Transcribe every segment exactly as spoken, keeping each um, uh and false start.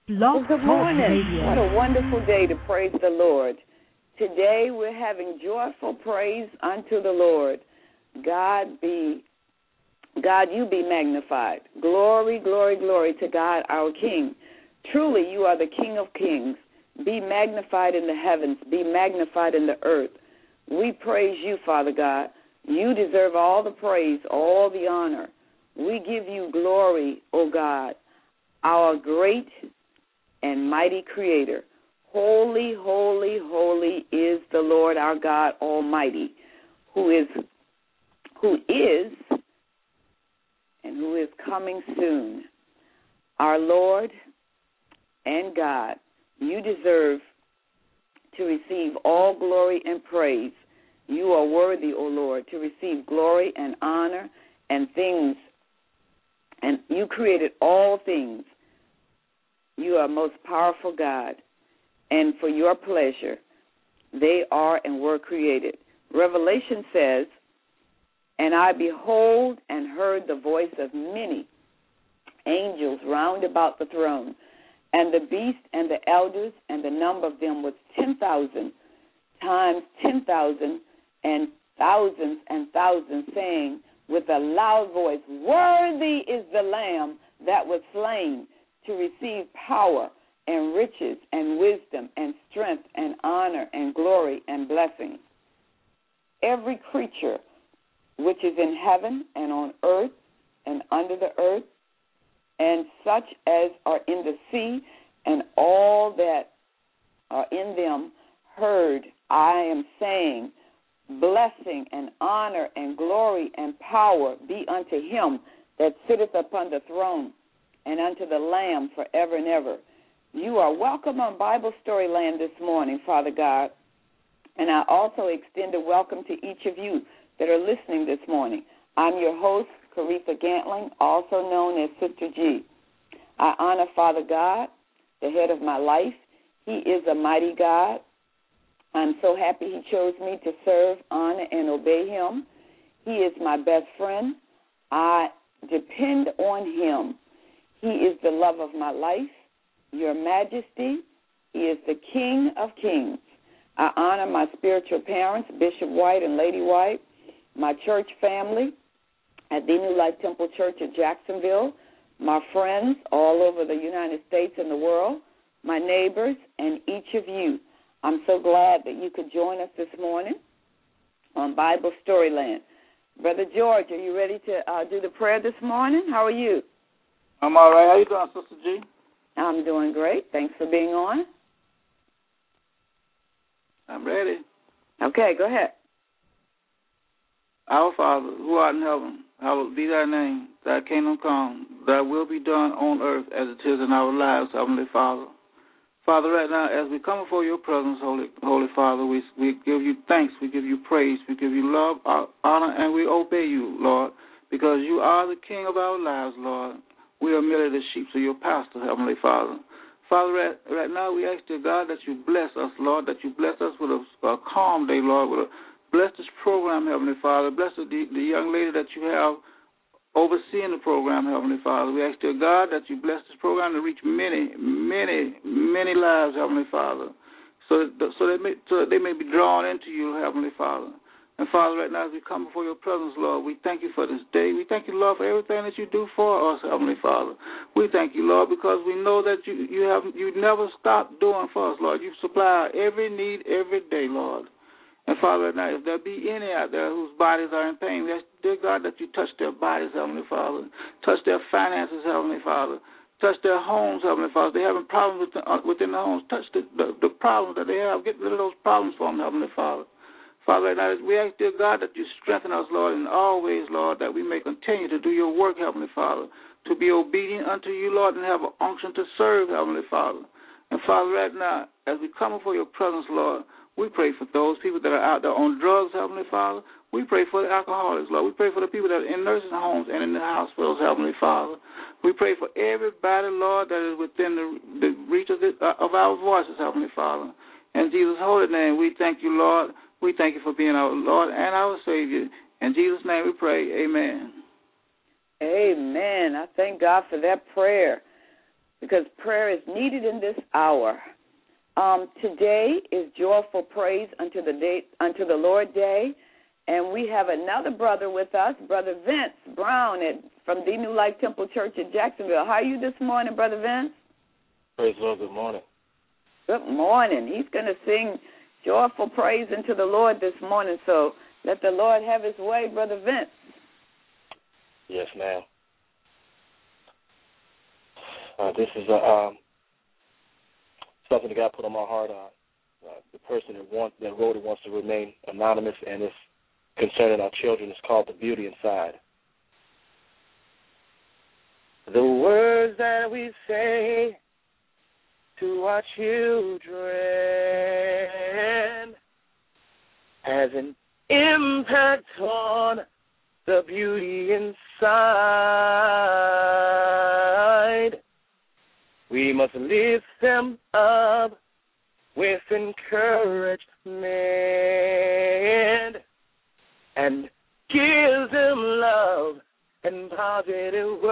Blog Well, good morning. Radio. What a wonderful day to praise the Lord. Today we're having joyful praise unto the Lord. God be, God, you be magnified. Glory, glory, glory to God, our King. Truly, you are the King of kings. Be magnified in the heavens. Be magnified in the earth. We praise you, Father God. You deserve all the praise, all the honor. We give you glory, O God, our great and mighty Creator. Holy, holy, holy is the Lord our God Almighty, who is, who is, and who is coming soon. Our Lord and God, you deserve to receive all glory and praise. You are worthy, O Lord, to receive glory and honor and things, and you created all things. You are most powerful God, and for your pleasure, they are and were created. Revelation says, and I behold and heard the voice of many angels round about the throne, and the beast and the elders, and the number of them was ten thousand times ten thousand and thousands and thousands, saying with a loud voice, worthy is the Lamb that was slain to receive power and riches and wisdom and strength and honor and glory and blessings. Every creature which is in heaven and on earth and under the earth, and such as are in the sea, and all that are in them, heard I am saying, blessing and honor and glory and power be unto him that sitteth upon the throne, and unto the Lamb forever and ever. You are welcome on Bible Storyland this morning, Father God. And I also extend a welcome to each of you that are listening this morning. I'm your host, Caretha Gantling, also known as Sister G. I honor Father God, the head of my life. He is a mighty God. I'm so happy he chose me to serve, honor, and obey him. He is my best friend. I depend on him. He is the love of my life, your majesty. He is the King of kings. I honor my spiritual parents, Bishop White and Lady White, my church family at the New Life Temple Church of Jacksonville, my friends all over the United States and the world, my neighbors, and each of you. I'm so glad that you could join us this morning on Bible Storyland. Brother George, are you ready to uh, do the prayer this morning? How are you? I'm all right. How you doing, Sister G? I'm doing great. Thanks for being on. I'm ready. Okay, go ahead. Our Father, who art in heaven, hallowed be thy name. Thy kingdom come. Thy will be done on earth as it is in our lives, Heavenly Father. Father, right now, as we come before your presence, Holy Holy Father, we we give you thanks, we give you praise, we give you love, honor, and we obey you, Lord, because you are the King of our lives, Lord. We are merely the sheep of your pastor, Heavenly Father. Father, right, right now we ask, dear God, that you bless us, Lord, that you bless us with a, a calm day, Lord, with a, bless this program, Heavenly Father. Bless the, the young lady that you have overseeing the program, Heavenly Father. We ask, dear God, that you bless this program to reach many, many, many lives, Heavenly Father, so that, so, they may, so that they may be drawn into you, Heavenly Father. And, Father, right now as we come before your presence, Lord, we thank you for this day. We thank you, Lord, for everything that you do for us, Heavenly Father. We thank you, Lord, because we know that you you have you never stop doing for us, Lord. You supply every need every day, Lord. And, Father, right now, if there be any out there whose bodies are in pain, we ask, dear God, that you touch their bodies, Heavenly Father. Touch their finances, Heavenly Father. Touch their homes, Heavenly Father. They're having problems within, uh, within the homes. Touch the, the, the problems that they have. Get rid of those problems for them, Heavenly Father. Father, right now, we ask, dear God, that you strengthen us, Lord, in all ways, Lord, that we may continue to do your work, Heavenly Father, to be obedient unto you, Lord, and have an unction to serve, Heavenly Father. And, Father, right now, as we come before your presence, Lord, we pray for those people that are out there on drugs, Heavenly Father. We pray for the alcoholics, Lord. We pray for the people that are in nursing homes and in the hospitals, Heavenly Father. We pray for everybody, Lord, that is within the, the reach of, the, uh, of our voices, Heavenly Father. In Jesus' holy name, we thank you, Lord. We thank you for being our Lord and our Savior. In Jesus' name we pray. Amen. Amen. I thank God for that prayer. because prayer is needed in this hour. Um, today is Joyful Praise unto the day, unto the Lord Day, and we have another brother with us, Brother Vince Brown at, from the New Life Temple Church in Jacksonville. How are you this morning, Brother Vince? Praise the Lord. Good morning. Good morning. He's going to sing Joyful Praise unto the Lord this morning, so let the Lord have his way, Brother Vince. Yes, ma'am. Uh, this is a, um, something that God put on my heart. Uh, uh, the person that, want, that wrote it wants to remain anonymous, and it's concerning our children. It's called The Beauty Inside. The words that we say to our children has an impact on the beauty inside. We must lift them up with encouragement and give them love and positive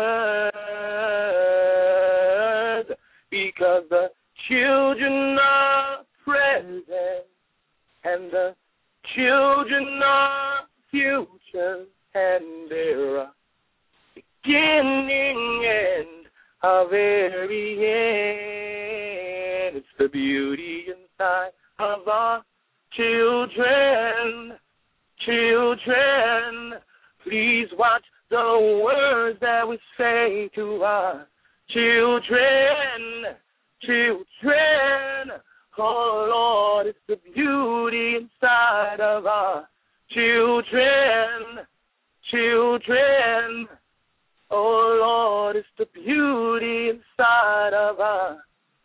words, because the children are present and the children are future, and they're a beginning and a very end. It's the beauty inside of our children. Children, please watch the words that we say to our children. Children, oh Lord, it's the beauty inside of our children. Children, oh Lord, it's the beauty inside of our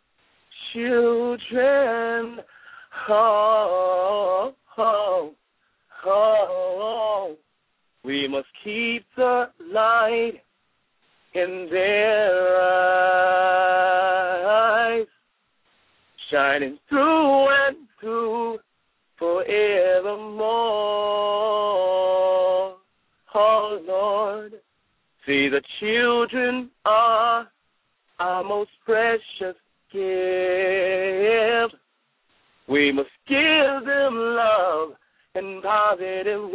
children. Oh, oh, oh, we must keep the light in their eyes, shining through and through forevermore. Oh, Lord, see, the children are our most precious gift. We must give them love and positive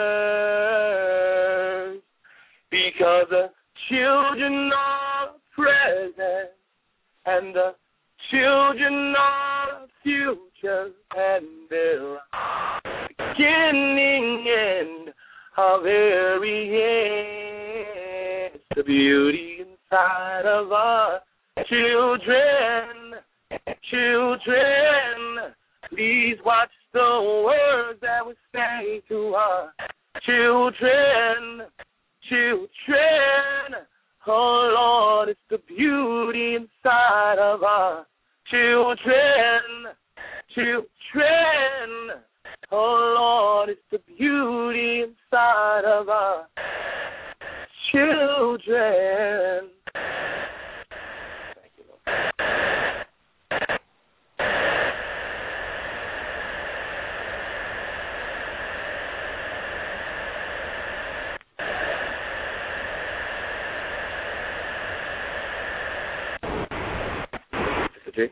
words, because the children are present and the children are future, and they're beginning and a very end. It's the beauty inside of our children. Children, please watch the words that we say to our children. Children, oh Lord, it's the beauty inside of our children. Children, oh Lord, it's the beauty inside of our children. Thank you, Lord. Sister G?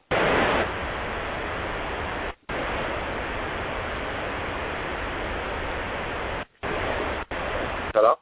Hello?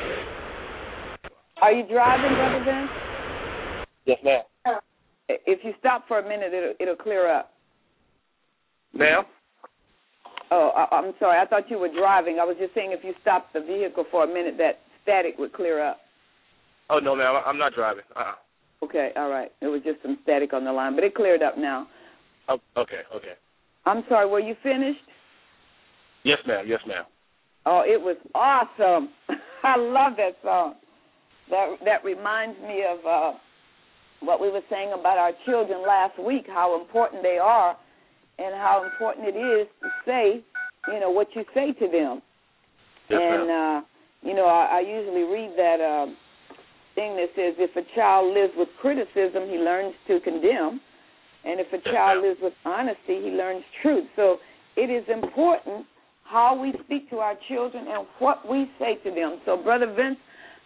Are you driving, Brother Vince? Yes, ma'am. If you stop for a minute, it'll, it'll clear up. Ma'am? Oh, I, I'm sorry. I thought you were driving. I was just saying if you stopped the vehicle for a minute, that static would clear up. Oh, no, ma'am. I'm not driving. Uh-uh. Okay, all right. There was just some static on the line, but it cleared up now. Oh, okay, okay. I'm sorry. Were you finished? Yes, ma'am. Yes, ma'am. Oh, it was awesome. I love that song. That that reminds me of uh, what we were saying about our children last week, how important they are and how important it is to say, you know, what you say to them. Yes, and, uh, you know, I, I usually read that uh, thing that says if a child lives with criticism, he learns to condemn. And if a yes, child ma'am. lives with honesty, he learns truth. So it is important how we speak to our children and what we say to them. So, Brother Vince,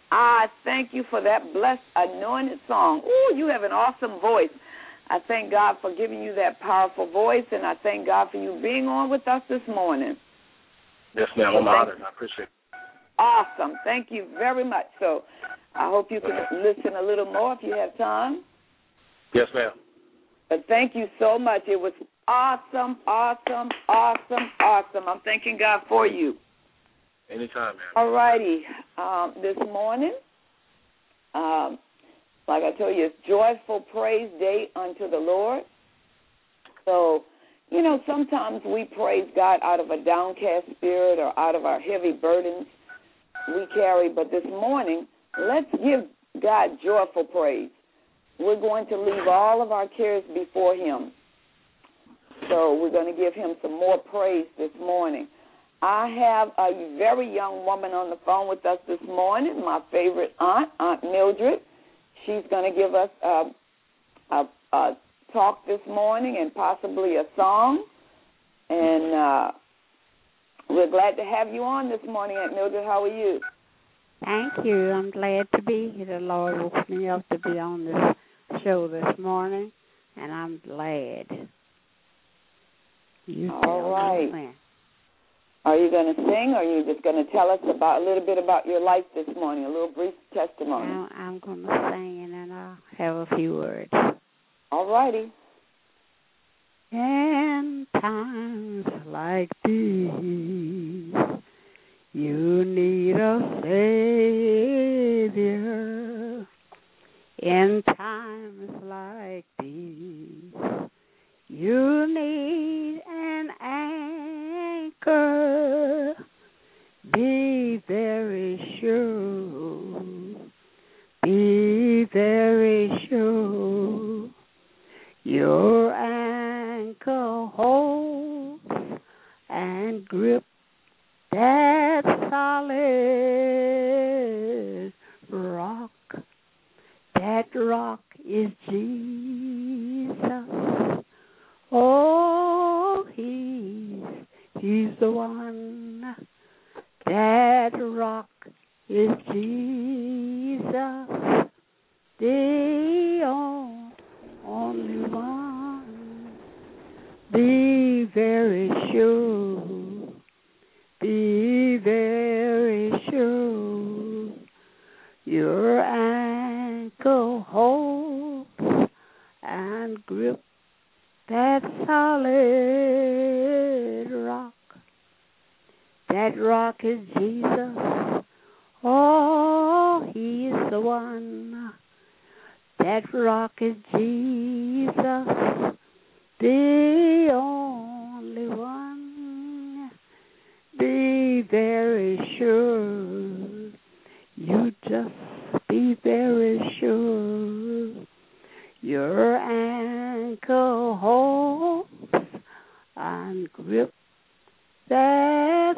I thank you for that blessed, anointed song. Ooh, you have an awesome voice. I thank God for giving you that powerful voice, and I thank God for you being on with us this morning. Yes, ma'am. I'm honored. I appreciate it. Awesome. Thank you very much. So I hope you can listen a little more if you have time. Yes, ma'am. But thank you so much. It was awesome, awesome, awesome, awesome. I'm thanking God for you. Anytime, ma'am. All righty. Um, this morning, um, like I told you, it's Joyful Praise Day unto the Lord. So, you know, sometimes we praise God out of a downcast spirit or out of our heavy burdens we carry. But this morning, let's give God joyful praise. We're going to leave all of our cares before him. So we're going to give him some more praise this morning. I have a very young woman on the phone with us this morning, my favorite aunt, Aunt Mildred. She's going to give us a, a, a talk this morning and possibly a song. And uh, we're glad to have you on this morning, Aunt Mildred. How are you? Thank you. I'm glad to be here. The Lord woke me up to be on this show this morning, and I'm glad. You All right. Me. Are you going to sing, or are you just going to tell us about a little bit about your life this morning, a little brief testimony? I'm, I'm going to sing, and then I'll have a few words. All righty. In times like these, you need a Savior. In times like these, you need an anchor. Be very sure, be very sure, your anchor holds and grip that solid rock. That rock is Jesus. Oh, he's, he's the one. That rock is Jesus, the only one. Be very sure, be very sure, your ankle holds and grip that solid rock. That rock is Jesus. Oh, he is the one. That rock is Jesus, the only one. Be very sure. You just be very sure. Your ankle holds and grip that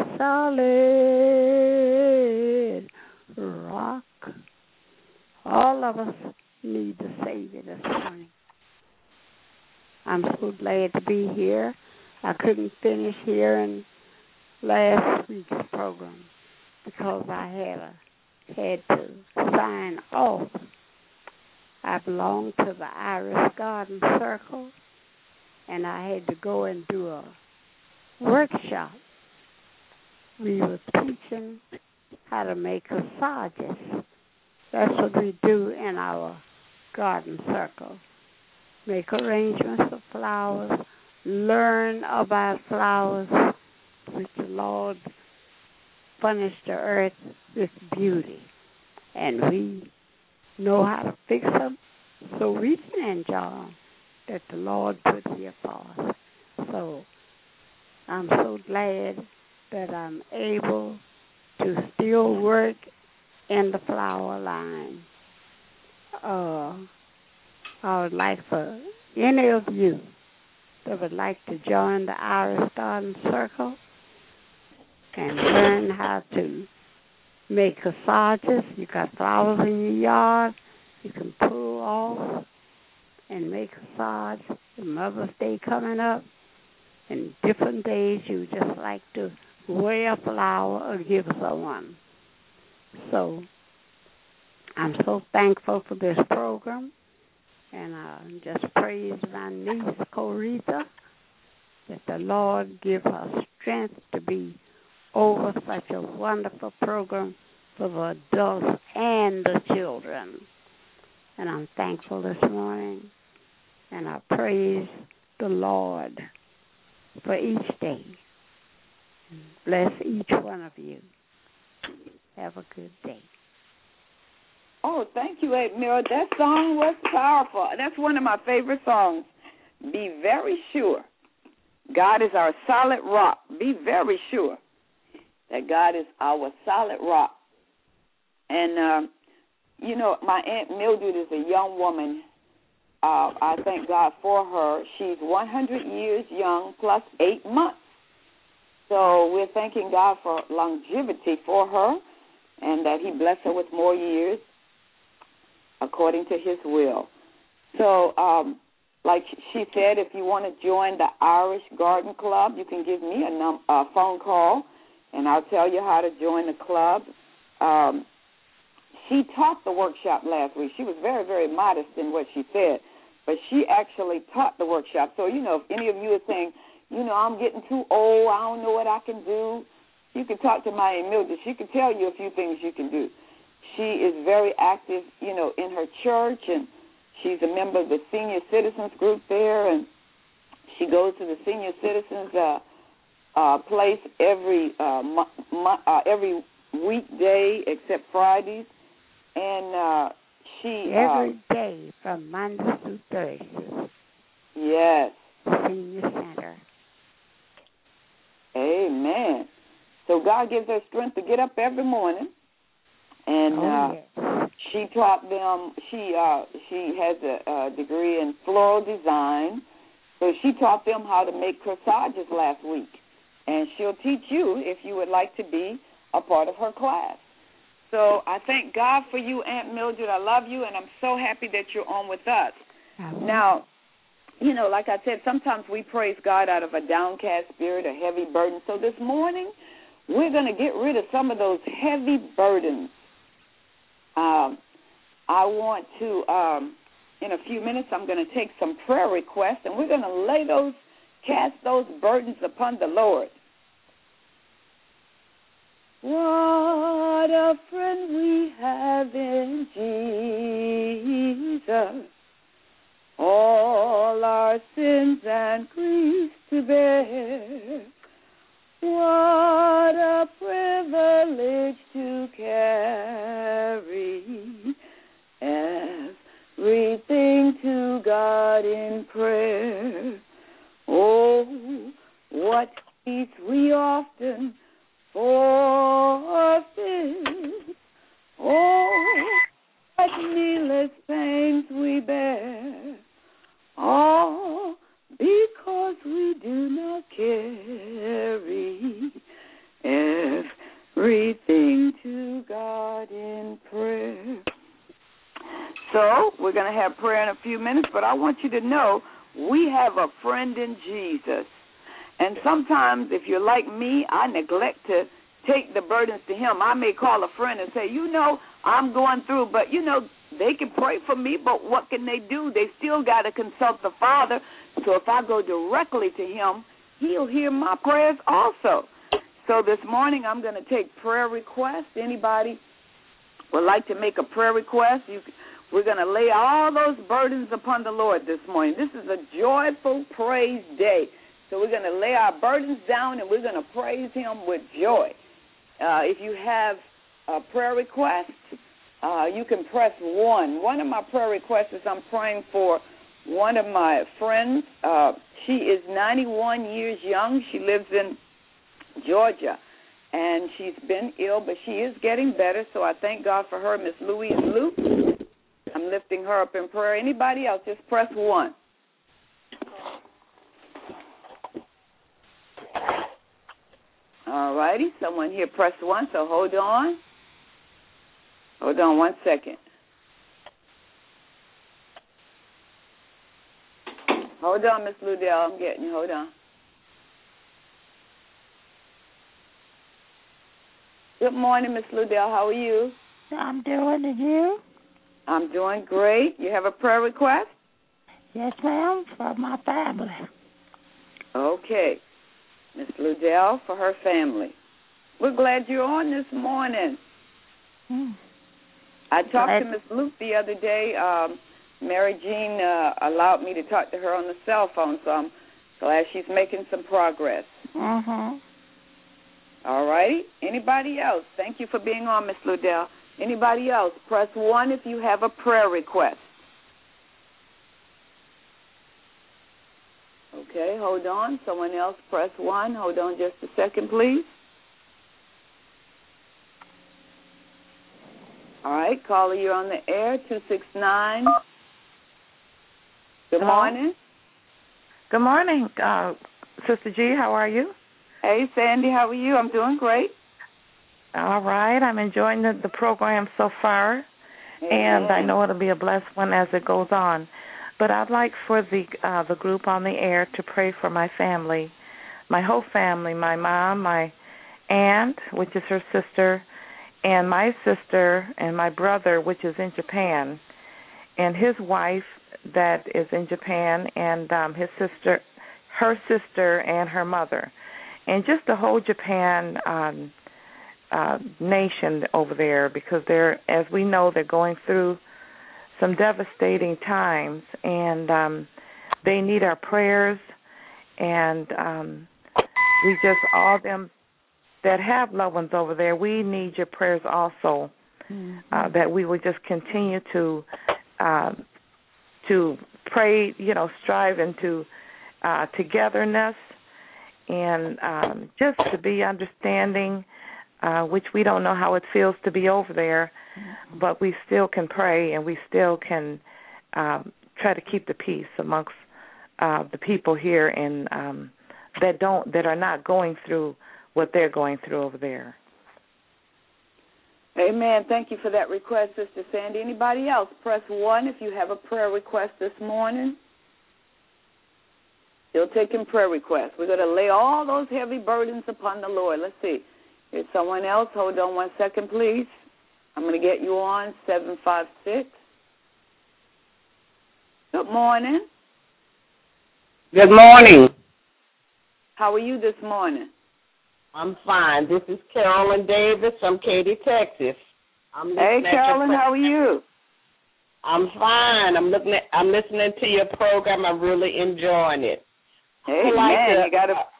solid rock. All of us need the Savior this morning. I'm so glad to be here. I couldn't finish hearing last week's program because I had a, had to sign off. I belong to the Irish Garden Circle, and I had to go and do a workshop. We were teaching how to make corsages. That's what we do in our garden circle. Make arrangements of flowers, learn about flowers, which the Lord furnished the earth with beauty. And we know how to fix them so we can enjoy them that the Lord put here for us. So I'm so glad that I'm able to still work in the flower line. Uh, I would like for any of you that would like to join the Irish Garden Circle and learn how to make corsages. You got flowers in your yard, you can pull off and make corsage. The Mother's Day coming up, and different days you just like to wear a flower or give someone. So I'm so thankful for this program, and I just praise my niece, Corita, that the Lord give her strength to be over such a wonderful program for the adults and the children. And I'm thankful this morning, and I praise the Lord for each day. Bless each one of you. Have a good day. Oh, thank you, Aunt Mira. That song was powerful. That's one of my favorite songs. Be very sure God is our solid rock. Be very sure that God is our solid rock. And, uh, you know, my Aunt Mildred is a young woman. Uh, I thank God for her. She's one hundred years young plus eight months. So we're thanking God for longevity for her and that he bless her with more years according to his will. So, um, like she said, if you want to join the Irish Garden Club, you can give me a, num- a phone call, and I'll tell you how to join the club. Um, she taught the workshop last week. She was very, very modest in what she said, but she actually taught the workshop. So, you know, if any of you are saying, you know, I'm getting too old, I don't know what I can do, you can talk to my Aunt Mildred. She can tell you a few things you can do. She is very active, you know, in her church, and she's a member of the senior citizens group there, and she goes to the senior citizens uh, uh, place every uh, mo- mo- uh, every weekday except Fridays, and uh, she every uh, day from Monday to Thursday. Yes. Senior Center. Amen. So God gives her strength to get up every morning. And oh, uh, yes. she taught them. She uh, she has a, a degree in floral design, so she taught them how to make corsages last week. And she'll teach you if you would like to be a part of her class. So I thank God for you, Aunt Mildred. I love you, and I'm so happy that you're on with us. Mm-hmm. Now, you know, like I said, sometimes we praise God out of a downcast spirit, a heavy burden. So this morning, we're going to get rid of some of those heavy burdens. Um, I want to, um, in a few minutes, I'm going to take some prayer requests, and we're going to lay those, cast those burdens upon the Lord. What a friend we have in Jesus, all our sins and griefs to bear. What a privilege to carry everything to God in prayer. Oh, what peace we often forfeit. Oh, what needless pains we bear. All because we do not carry everything to God in prayer. So we're going to have prayer in a few minutes, but I want you to know we have a friend in Jesus. And sometimes, if you're like me, I neglect to take the burdens to him. I may call a friend and say, you know, I'm going through, but, you know, they can pray for me, but what can they do? They still got to consult the Father. So if I go directly to him, he'll hear my prayers also. So this morning I'm going to take prayer requests. Anybody would like to make a prayer request? You, we're going to lay all those burdens upon the Lord this morning. This is a joyful praise day. So we're going to lay our burdens down and we're going to praise him with joy. Uh, if you have a prayer request, uh, you can press one. One of my prayer requests is I'm praying for one of my friends. Uh, she is ninety-one years young. She lives in Georgia, and she's been ill, but she is getting better, so I thank God for her, Miss Louise Luke. I'm lifting her up in prayer. Anybody else, just press one. All righty, someone here press one, so hold on. Hold on one second. Hold on, Miss Ludell, I'm getting you. Hold on. Good morning, Miss Ludell. How are you? I'm doing, and you? I'm doing great. You have a prayer request? Yes, ma'am, for my family. Okay. Miss Ludell for her family. We're glad you're on this morning. Hmm. I talked to Miss Luke the other day. Um, Mary Jean uh, allowed me to talk to her on the cell phone, so I'm glad she's making some progress. Mm-hmm. All right. Anybody else? Thank you for being on, Miss Ludell. Anybody else? Press one if you have a prayer request. Okay, hold on. Someone else press one. Hold on just a second, please. All right, caller, you're on the air, two six nine. Good Hello? morning. Good morning, uh, Sister G. How are you? Hey, Sandy, how are you? I'm doing great. All right. I'm enjoying the, the program so far, Amen. and I know it'll be a blessed one as it goes on. But I'd like for the uh, the group on the air to pray for my family, my whole family, my mom, my aunt, which is her sister, and my sister and my brother, which is in Japan, and his wife that is in Japan, and um, his sister, her sister, and her mother, and just the whole Japan um, uh, nation over there, because they're, as we know, they're going through some devastating times, and um, they need our prayers, and um, we just, all them that have loved ones over there, we need your prayers also, mm-hmm. uh, that we would just continue to uh, to pray, you know, strive into uh, togetherness, and um, just to be understanding, uh, which we don't know how it feels to be over there, mm-hmm. but we still can pray, and we still can um, try to keep the peace amongst uh, the people here, and um, that don't that are not going through what they're going through over there. Amen. Thank you for that request, Sister Sandy. Anybody else? Press one if you have a prayer request this morning. Still taking prayer requests. We're going to lay all those heavy burdens upon the Lord. Let's see. Here's someone else. Hold on one second, please. I'm going to get you on seven five six. Good morning. Good morning. How are you this morning? I'm fine. This is Carolyn Davis from Katy, Texas. I'm hey, Carolyn, how are you? I'm fine. I'm looking at, I'm listening to your program. I'm really enjoying it. Hey, like man, to, you got to. Uh,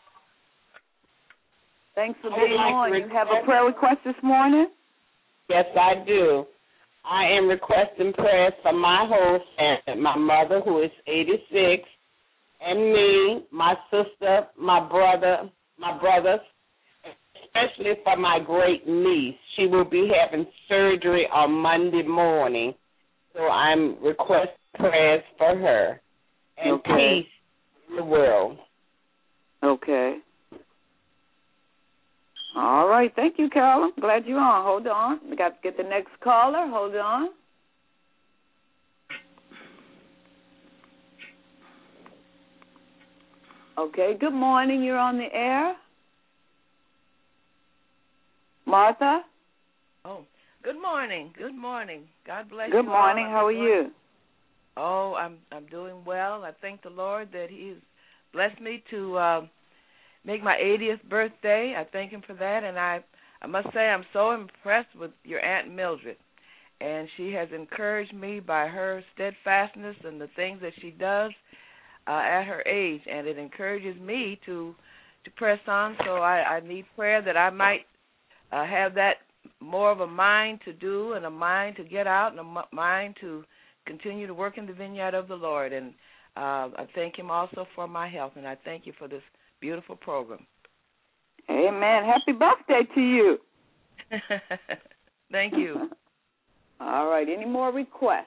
Thanks for being like on. request, you have a prayer request this morning? Yes, I do. I am requesting prayers for my whole family, my mother, who is eighty-six, and me, my sister, my brother, my brothers, especially for my great niece. She will be having surgery on Monday morning, so I'm requesting prayers for her and okay. peace in the world. Okay. All right. Thank you, Carolyn. Glad you're on. Hold on. We got to get the next caller. Hold on. Okay. Good morning. You're on the air. Martha? Oh, good morning. Good morning. God bless you. Good morning. All. How are you? Oh, I'm I'm doing well. I thank the Lord that He's blessed me to uh, make my eightieth birthday. I thank Him for that, and I, I must say I'm so impressed with your Aunt Mildred, and she has encouraged me by her steadfastness and the things that she does uh, at her age, and it encourages me to to press on. So I, I need prayer that I might uh, have that more of a mind to do and a mind to get out and a mind to continue to work in the vineyard of the Lord. And uh, I thank Him also for my health, and I thank you for this beautiful program. Amen. Happy birthday to you. Thank you. All right. Any more requests?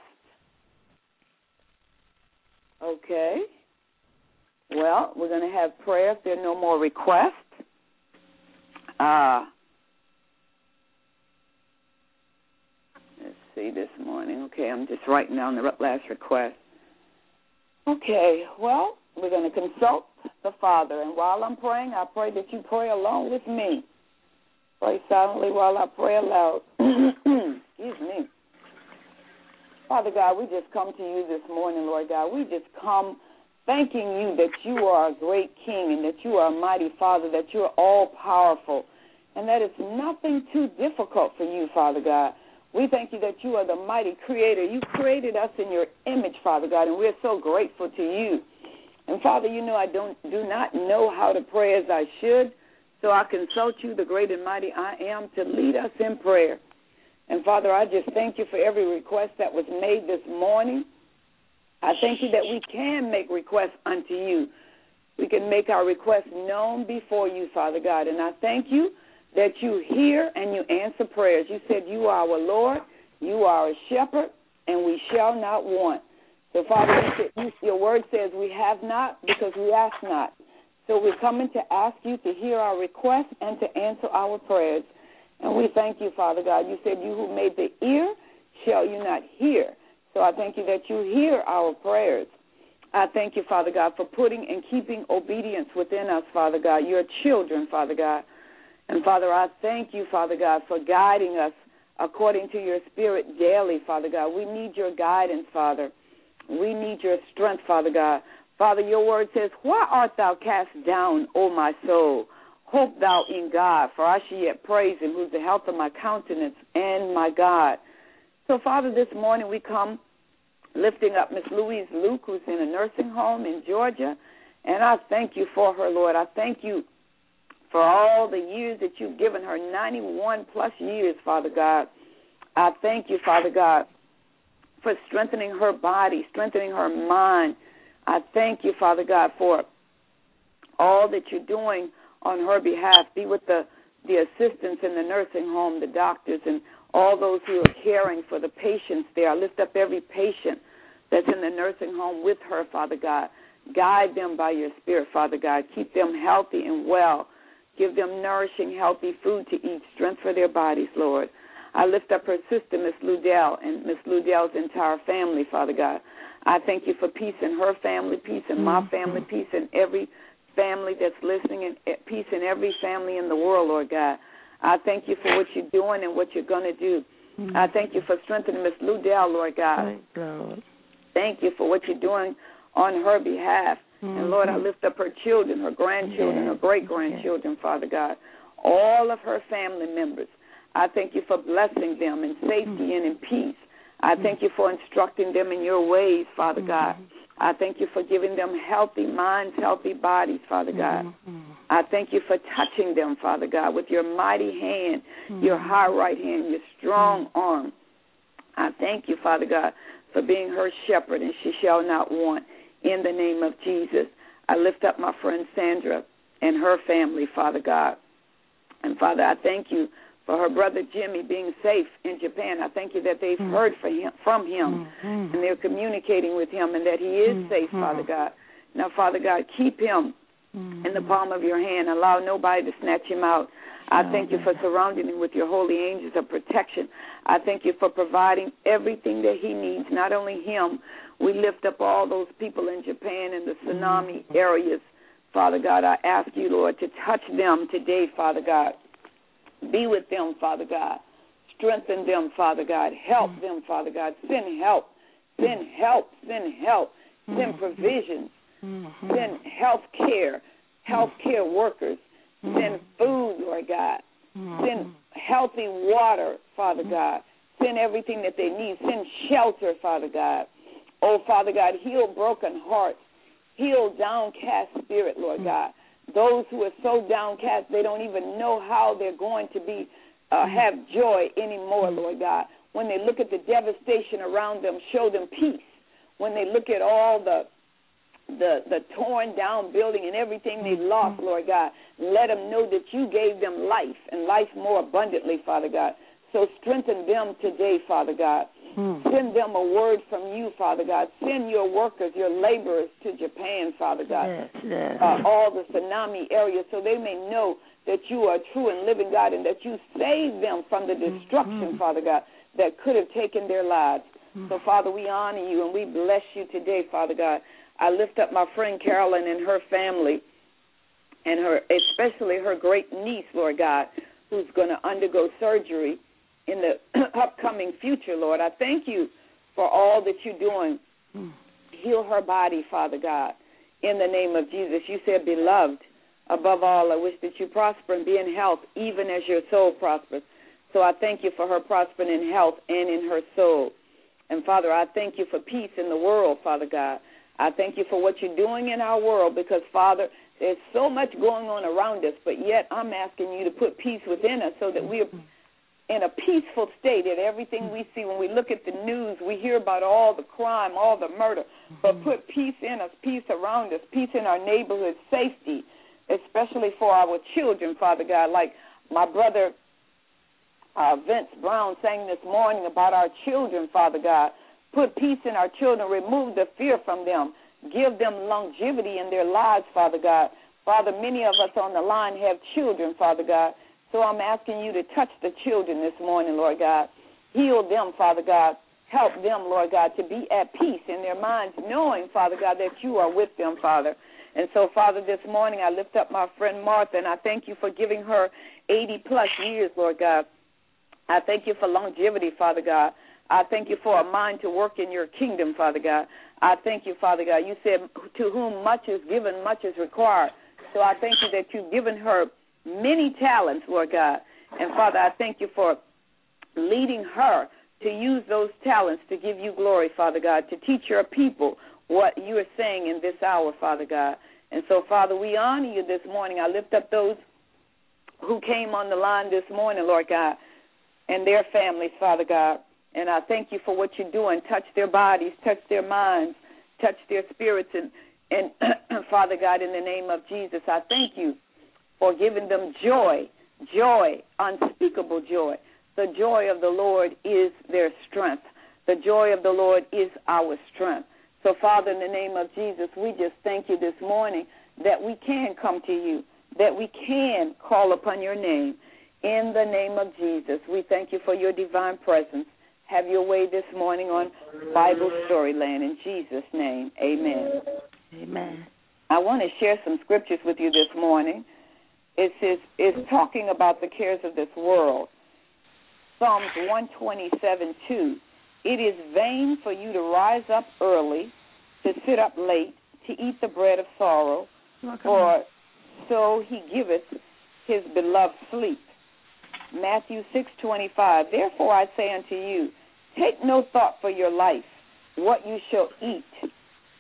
Okay. Well, we're going to have prayer if there are no more requests. Uh, let's see this morning. Okay, I'm just writing down the last request. Okay, well, we're going to consult the Father. And while I'm praying, I pray that you pray along with me. Pray silently while I pray aloud. Excuse me. Father God, we just come to you this morning, Lord God. We just come thanking you that you are a great King and that you are a mighty Father, that you are all-powerful, and that it's nothing too difficult for you, Father God. We thank you that you are the mighty Creator. You created us in your image, Father God, and we're so grateful to you. And, Father, you know I don't do not know how to pray as I should, so I consult you, the great and mighty I am, to lead us in prayer. And, Father, I just thank you for every request that was made this morning. I thank you that we can make requests unto you. We can make our requests known before you, Father God. And I thank you that you hear and you answer prayers. You said you are our Lord, you are a shepherd, and we shall not want. So, Father, you said, your word says we have not because we ask not. So we're coming to ask you to hear our requests and to answer our prayers. And we thank you, Father God. You said you who made the ear, shall you not hear? So I thank you that you hear our prayers. I thank you, Father God, for putting and keeping obedience within us, Father God, your children, Father God. And, Father, I thank you, Father God, for guiding us according to your spirit daily, Father God. We need your guidance, Father. We need your strength, Father God. Father, your word says, why art thou cast down, O my soul? Hope thou in God, for I shall yet praise him, who's the health of my countenance and my God. So, Father, this morning we come lifting up Miss Louise Luke, who's in a nursing home in Georgia, and I thank you for her, Lord. I thank you for all the years that you've given her, ninety-one plus years, Father God. I thank you, Father God, for strengthening her body, strengthening her mind. I thank you, Father God, for all that you're doing on her behalf. Be with the, the assistants in the nursing home, the doctors, and all those who are caring for the patients there. I lift up every patient that's in the nursing home with her, Father God. Guide them by your spirit, Father God. Keep them healthy and well. Give them nourishing, healthy food to eat, strength for their bodies, Lord. I lift up her sister, Miss Ludell, and Miss Ludell's entire family, Father God. I thank you for peace in her family, peace in my family, peace in every family that's listening, and peace in every family in the world, Lord God. I thank you for what you're doing and what you're going to do. Mm-hmm. I thank you for strengthening Miss Ludell, Lord God. Thank, Lord. Thank you for what you're doing on her behalf. Mm-hmm. And, Lord, I lift up her children, her grandchildren, yes. her great-grandchildren, yes. Father God, all of her family members. I thank you for blessing them in safety mm-hmm. and in peace. I thank you for instructing them in your ways, Father mm-hmm. God. I thank you for giving them healthy minds, healthy bodies, Father God. Mm-hmm. I thank you for touching them, Father God, with your mighty hand, mm-hmm. your high right hand, your strong mm-hmm. arm. I thank you, Father God, for being her shepherd, and she shall not want. In the name of Jesus, I lift up my friend Sandra and her family, Father God. And, Father, I thank you for her brother Jimmy being safe in Japan. I thank you that they've mm-hmm. heard from him, from him mm-hmm. and they're communicating with him, and that he is mm-hmm. safe, Father God. Now, Father God, keep him mm-hmm. in the palm of your hand. Allow nobody to snatch him out. I thank you for surrounding him with your holy angels of protection. I thank you for providing everything that he needs, not only him. We lift up all those people in Japan and the tsunami mm-hmm. areas. Father God, I ask you, Lord, to touch them today, Father God. Be with them, Father God. Strengthen them, Father God. Help mm-hmm. them, Father God. Send help. Send help. Send help. Send mm-hmm. provisions. Mm-hmm. Send health care, health care workers. Mm-hmm. Send food, Lord God. Mm-hmm. Send healthy water, Father mm-hmm. God. Send everything that they need. Send shelter, Father God. Oh, Father God, heal broken hearts. Heal downcast spirit, Lord mm-hmm. God. Those who are so downcast, they don't even know how they're going to be uh, have joy anymore, Lord God. When they look at the devastation around them, show them peace. When they look at all the the, the torn down building and everything they lost, Lord God, let them know that you gave them life and life more abundantly, Father God. So strengthen them today, Father God. Hmm. Send them a word from you, Father God. Send your workers, your laborers to Japan, Father God, yes, yes. Uh, all the tsunami areas, so they may know that you are true and living God, and that you save them from the destruction, mm-hmm. Father God, that could have taken their lives. Mm-hmm. So, Father, we honor you and we bless you today, Father God. I lift up my friend Carolyn and her family, and her, especially her great niece, Lord God, who's going to undergo surgery in the upcoming future, Lord. I thank you for all that you're doing. Heal her body, Father God, in the name of Jesus. You said, beloved, above all, I wish that you prosper and be in health, even as your soul prospers. So I thank you for her prospering in health and in her soul. And, Father, I thank you for peace in the world, Father God. I thank you for what you're doing in our world because, Father, there's so much going on around us, but yet I'm asking you to put peace within us so that we're in a peaceful state at everything we see. When we look at the news, we hear about all the crime, all the murder, but put peace in us, peace around us, peace in our neighborhood, safety, especially for our children, Father God. Like my brother uh, Vince Brown sang this morning about our children, Father God. Put peace in our children. Remove the fear from them. Give them longevity in their lives, Father God. Father, many of us on the line have children, Father God. So I'm asking you to touch the children this morning, Lord God. Heal them, Father God. Help them, Lord God, to be at peace in their minds, knowing, Father God, that you are with them, Father. And so, Father, this morning I lift up my friend Martha, and I thank you for giving her eighty-plus years, Lord God. I thank you for longevity, Father God. I thank you for a mind to work in your kingdom, Father God. I thank you, Father God. You said, to whom much is given, much is required. So I thank you that you've given her many talents, Lord God. And, Father, I thank you for leading her to use those talents to give you glory, Father God, to teach your people what you are saying in this hour, Father God. And so, Father, we honor you this morning. I lift up those who came on the line this morning, Lord God, and their families, Father God. And I thank you for what you're doing. Touch their bodies, touch their minds, touch their spirits. And, and Father God, in the name of Jesus, I thank you for giving them joy, joy, unspeakable joy. The joy of the Lord is their strength. The joy of the Lord is our strength. So, Father, in the name of Jesus, we just thank you this morning that we can come to you, that we can call upon your name. In the name of Jesus, we thank you for your divine presence. Have your way this morning on Bible Storyland. In Jesus' name, amen. Amen. I want to share some scriptures with you this morning. It says, it's talking about the cares of this world. Psalms one twenty-seven two. It is vain for you to rise up early, to sit up late, to eat the bread of sorrow, for so he giveth his beloved sleep. Matthew six twenty-five. Therefore I say unto you, take no thought for your life, what you shall eat,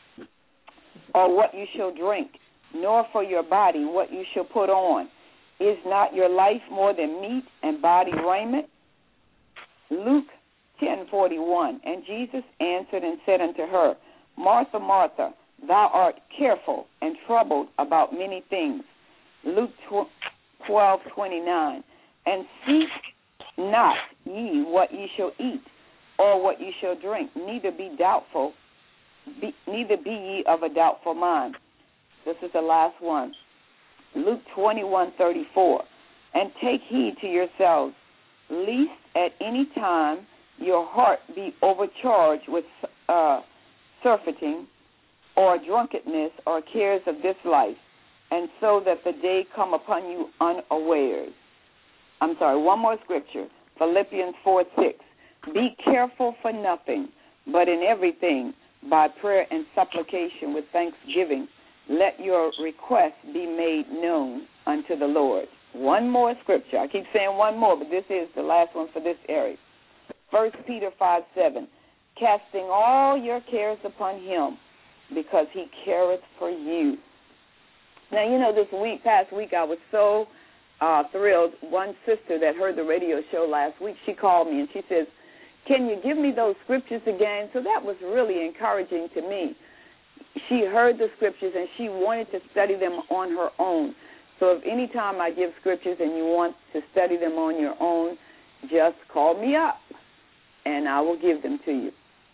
or what you shall drink, nor for your body what you shall put on. Is not your life more than meat, and body raiment? Luke ten forty-one. And Jesus answered and said unto her, Martha, Martha, thou art careful and troubled about many things. Luke twelve twenty-nine. And seek not ye what ye shall eat, or what ye shall drink, neither be doubtful, be, neither be ye of a doubtful mind. This is the last one. Luke twenty-one thirty-four. And take heed to yourselves, lest at any time your heart be overcharged with uh, surfeiting, or drunkenness, or cares of this life, and so that the day come upon you unawares. I'm sorry, one more scripture, Philippians four six. Be careful for nothing, but in everything, by prayer and supplication with thanksgiving, let your requests be made known unto the Lord. One more scripture. I keep saying one more, but this is the last one for this area. First Peter five seven. Casting all your cares upon him, because he careth for you. Now, you know, this week, past week, I was so Uh, thrilled. One sister that heard the radio show last week, she called me and she says, can you give me those scriptures again? So that was really encouraging to me. She heard the scriptures and she wanted to study them on her own. So if any time I give scriptures and you want to study them on your own, just call me up and I will give them to you.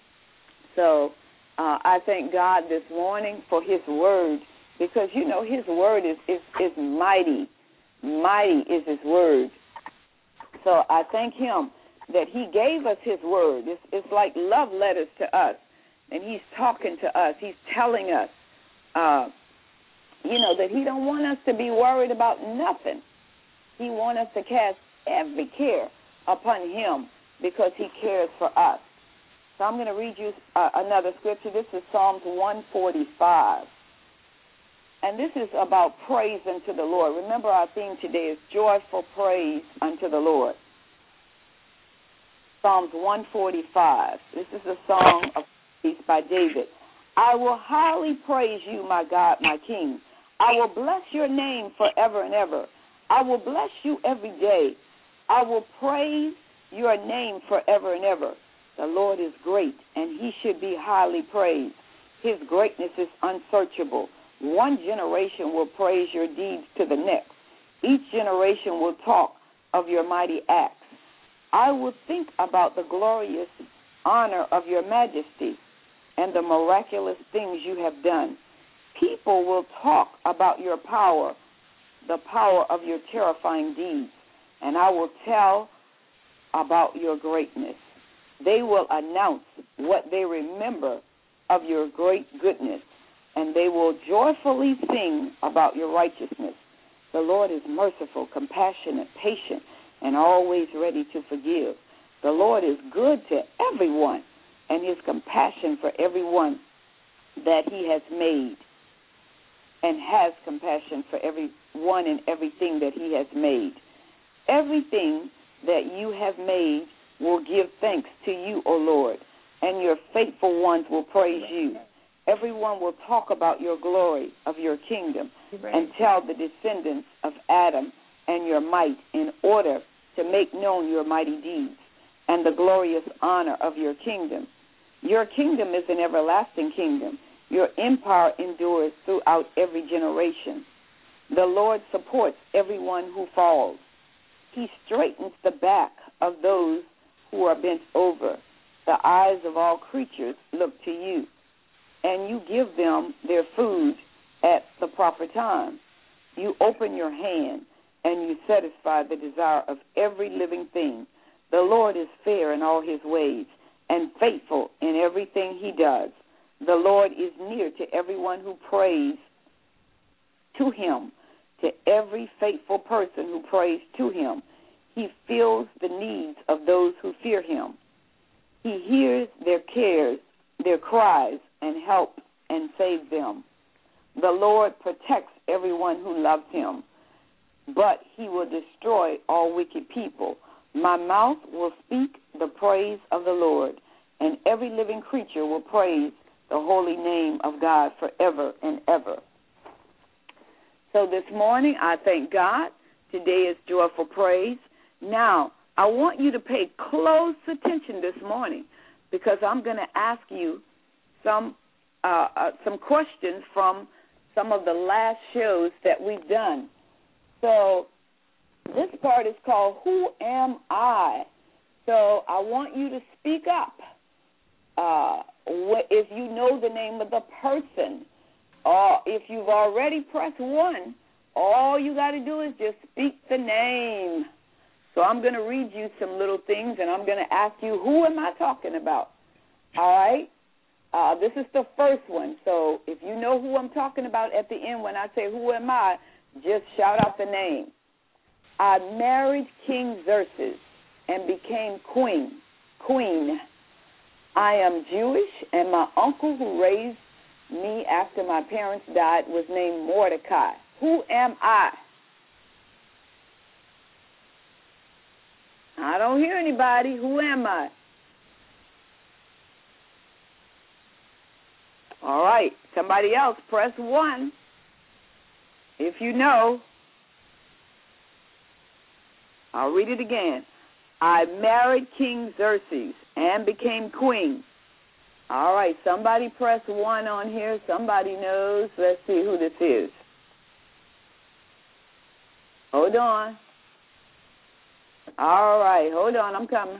So uh, I thank God this morning for his word, because, you know, his word is, is, is mighty. Mighty is his word. So I thank him that he gave us his word. It's, it's like love letters to us, and he's talking to us. He's telling us, uh, you know, that he don't want us to be worried about nothing. He wants us to cast every care upon him because he cares for us. So I'm going to read you uh, another scripture. This is Psalms one forty-five. And this is about praise unto the Lord. Remember, our theme today is joyful praise unto the Lord. Psalms one forty-five. This is a song of praise by David. I will highly praise you, my God, my King. I will bless your name forever and ever. I will bless you every day. I will praise your name forever and ever. The Lord is great, and he should be highly praised. His greatness is unsearchable. One generation will praise your deeds to the next. Each generation will talk of your mighty acts. I will think about the glorious honor of your majesty and the miraculous things you have done. People will talk about your power, the power of your terrifying deeds, and I will tell about your greatness. They will announce what they remember of your great goodness, and they will joyfully sing about your righteousness. The Lord is merciful, compassionate, patient, and always ready to forgive. The Lord is good to everyone, and his compassion for everyone that he has made, and has compassion for everyone and everything that he has made. Everything that you have made will give thanks to you, O Lord, and your faithful ones will praise you. Everyone will talk about your glory of your kingdom and tell the descendants of Adam and your might in order to make known your mighty deeds and the glorious honor of your kingdom. Your kingdom is an everlasting kingdom. Your empire endures throughout every generation. The Lord supports everyone who falls. He straightens the back of those who are bent over. The eyes of all creatures look to you, and you give them their food at the proper time. You open your hand, and you satisfy the desire of every living thing. The Lord is fair in all his ways and faithful in everything he does. The Lord is near to everyone who prays to him, to every faithful person who prays to him. He fills the needs of those who fear him. He hears their cares, their cries, and helps and saves them. The Lord protects everyone who loves him, but he will destroy all wicked people. My mouth will speak the praise of the Lord, and every living creature will praise the holy name of God forever and ever. So this morning, I thank God. Today is Joyful Praise. Now, I want you to pay close attention this morning because I'm going to ask you some uh, uh, some questions from some of the last shows that we've done. So this part is called Who Am I? So I want you to speak up. Uh, if you know the name of the person, or if you've already pressed one, all you got to do is just speak the name. So I'm going to read you some little things, and I'm going to ask you, who am I talking about? All right? Uh, this is the first one. So if you know who I'm talking about at the end when I say, who am I, just shout out the name. I married King Xerxes and became queen. Queen. I am Jewish, and my uncle who raised me after my parents died was named Mordecai. Who am I? I don't hear anybody. Who am I? All right. Somebody else, press one if you know. I'll read it again. I married King Xerxes and became queen. All right. Somebody press one on here. Somebody knows. Let's see who this is. Hold on. All right, hold on, I'm coming.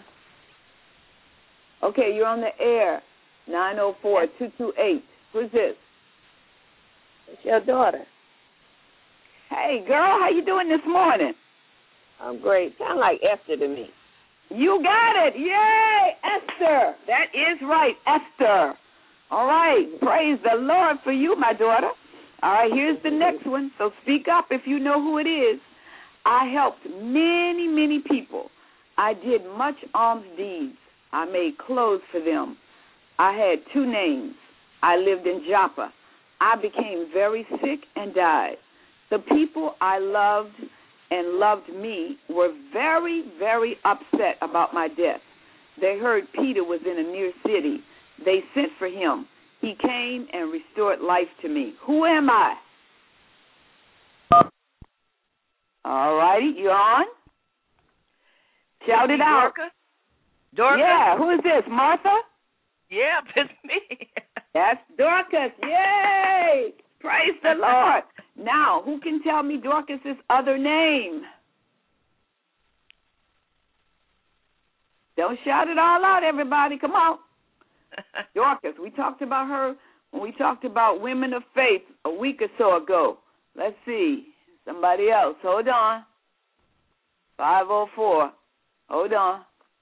Okay, you're on the air, nine oh four, two two eight. Who's this? It's your daughter. Hey, girl, how you doing this morning? I'm great. Sound like Esther to me. You got it. Yay, Esther. That is right, Esther. All right, praise the Lord for you, my daughter. All right, here's the next one, so speak up if you know who it is. I helped many, many people. I did much alms deeds. I made clothes for them I had two names. I lived in Joppa. I became very sick and died. The people I loved and loved me were very, very upset about my death. They heard Peter was in a near city. They sent for him. He came and restored life to me. Who am I? All righty, you on? Shout it out. Dorcas? Dorcas? Yeah, who is this, Martha? Yeah, it's me. That's Dorcas. Yay! Praise the Lord. Now, who can tell me Dorcas's other name? Don't shout it all out, everybody. Come on. Dorcas, we talked about her when we talked about women of faith a week or so ago. Let's see. Somebody else. Hold on. five oh four. Hold on.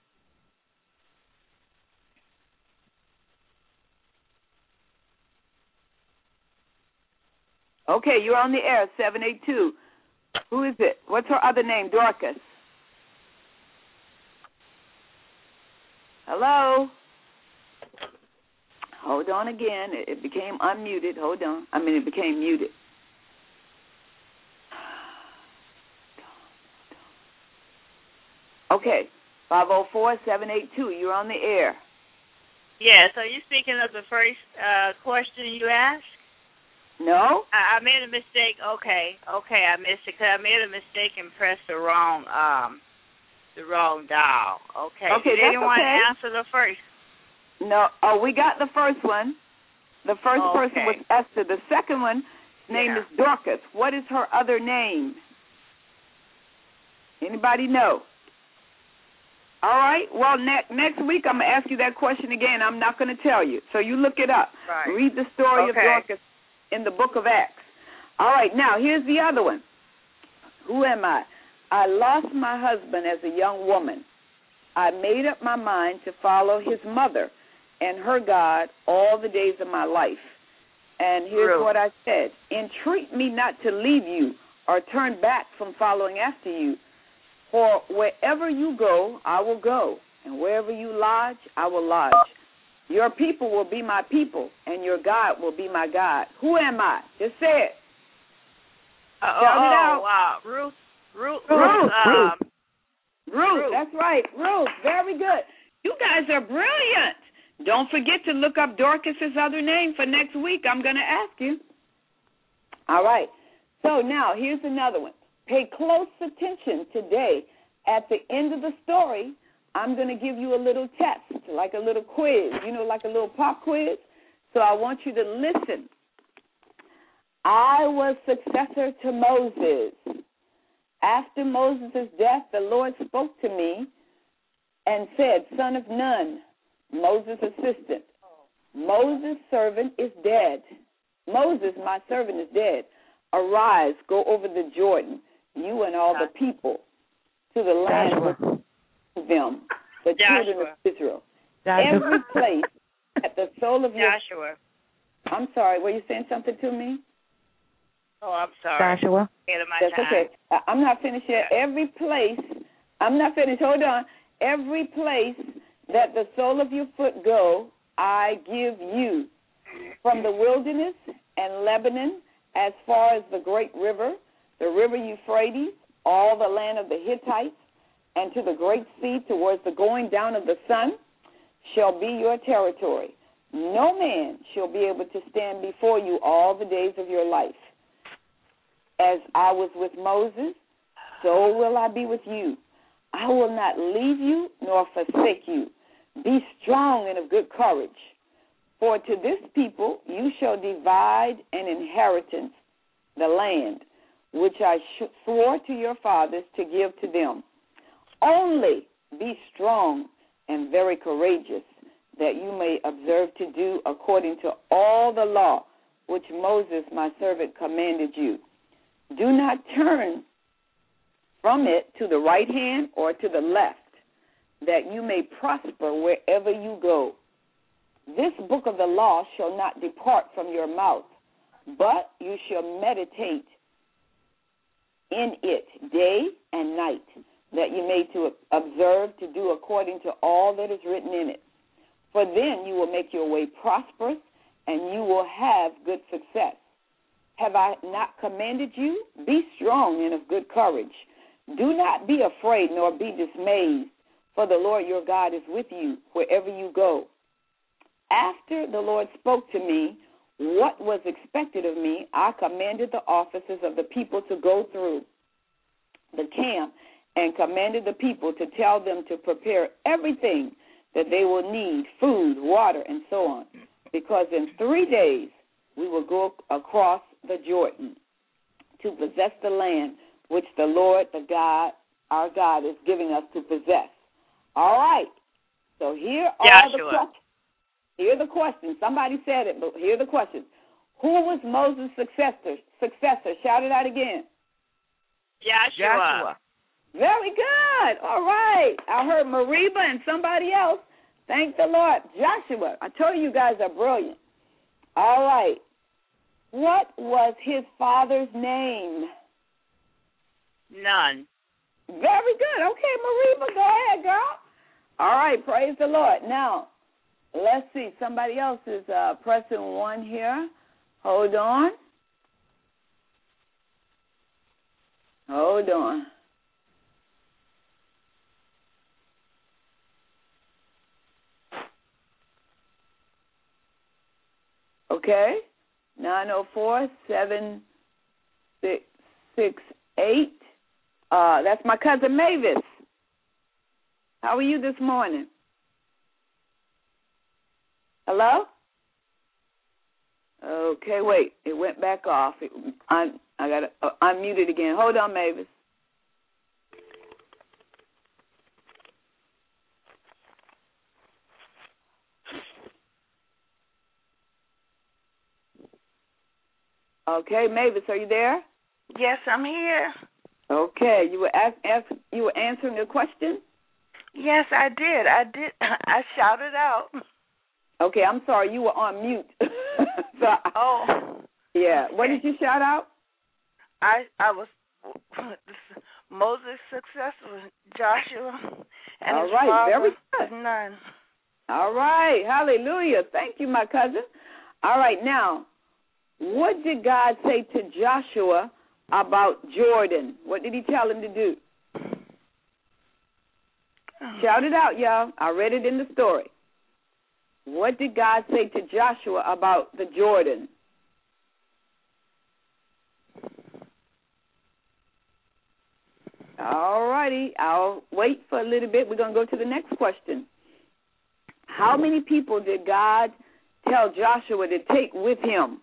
Okay, you're on the air, seven eight two. Who is it? What's her other name? Dorcas. Hello? Hold on again. It became unmuted. Hold on. I mean, it became muted. Okay, five oh four, seven eight two. You're on the air. Yeah, so you're speaking of the first uh, question you asked? No. I, I made a mistake. Okay, okay, I missed it because I made a mistake and pressed the wrong um, the wrong dial. Okay. Okay, Did that's anyone okay. answer the first? No. Oh, we got the first one. The first okay. person was Esther. The second one, his name yeah. is Dorcas. What is her other name? Anybody know? All right. Well, ne- next week I'm going to ask you that question again. I'm not going to tell you. So you look it up. Right. Read the story okay. of Dorcas in the book of Acts. All right. Now, here's the other one. Who am I? I lost my husband as a young woman. I made up my mind to follow his mother and her God all the days of my life. And here's True. what I said. Entreat me not to leave you or turn back from following after you. For wherever you go, I will go, and wherever you lodge, I will lodge. Your people will be my people, and your God will be my God. Who am I? Just say it. Uh, Shout oh, it out. uh, Ruth, Ruth, Ruth, Ruth, um, Ruth. Ruth, that's right. Ruth, very good. You guys are brilliant. Don't forget to look up Dorcas's other name for next week. I'm going to ask you. All right. So now here's another one. Pay close attention today. At the end of the story, I'm going to give you a little test, like a little quiz, you know, like a little pop quiz. So I want you to listen. I was successor to Moses. After Moses' death, the Lord spoke to me and said, Son of Nun, Moses' assistant, Moses' servant is dead. Moses, my servant, is dead. Arise, go over the Jordan, you and all the people, to the land of them, the Joshua. children of Israel. Joshua. Every place at the sole of your... Joshua. I'm sorry, were you saying something to me? Oh, I'm sorry. Joshua. Ahead of my That's time. okay. I- I'm not finished yet. Every place, I'm not finished, hold on. Every place that the sole of your foot go, I give you. From the wilderness and Lebanon, as far as the great river, the river Euphrates, all the land of the Hittites, and to the great sea towards the going down of the sun, shall be your territory. No man shall be able to stand before you all the days of your life. As I was with Moses, so will I be with you. I will not leave you nor forsake you. Be strong and of good courage. For to this people you shall divide an inheritance, the land, which I swore to your fathers to give to them. Only be strong and very courageous, that you may observe to do according to all the law which Moses my servant commanded you. Do not turn from it to the right hand or to the left, that you may prosper wherever you go. This book of the law shall not depart from your mouth, but you shall meditate in it day and night, that you may to observe to do according to all that is written in it. for then you will make your way prosperous, and you will have good success. Have I not commanded you? Be strong and of good courage. Do not be afraid nor be dismayed, for the Lord your God is with you wherever you go. After the Lord spoke to me what was expected of me, I commanded the officers of the people to go through the camp and commanded the people to tell them to prepare everything that they will need, food, water, and so on, because in three days we will go across the Jordan to possess the land which the Lord, the God, our God, is giving us to possess. All right. So here are Joshua. the questions. Here are the questions. Somebody said it, but here are the questions. Who was Moses' successor? Successor. Shout it out again. Joshua. Joshua. Very good. All right. I heard Mariba and somebody else. Thank the Lord. Joshua. I told you you guys are brilliant. All right. What was his father's name? None. Very good. Okay, Mariba, go ahead, girl. All right. Praise the Lord. Now, let's see. Somebody else is uh, pressing one here. Hold on. Hold on. Okay. nine oh four, seven six six eight. Uh, that's my cousin Mavis. How are you this morning? Hello? Okay, wait. It went back off. It, I'm, I got to uh, unmute it again. Hold on, Mavis. Okay, Mavis, are you there? Yes, I'm here. Okay, you were ask, ask, you were answering a question? Yes, I did. I did. I shouted out. Okay, I'm sorry. You were on mute. so, oh. Yeah. Okay. What did you shout out? I I was Moses' successor, Joshua, and All his right, father, very good. Nun. All right, hallelujah. Thank you, my cousin. All right, now, what did God say to Joshua about Jordan? What did he tell him to do? Shout it out, y'all. I read it in the story. What did God say to Joshua about the Jordan? All righty. I'll wait for a little bit. We're going to go to the next question. How many people did God tell Joshua to take with him?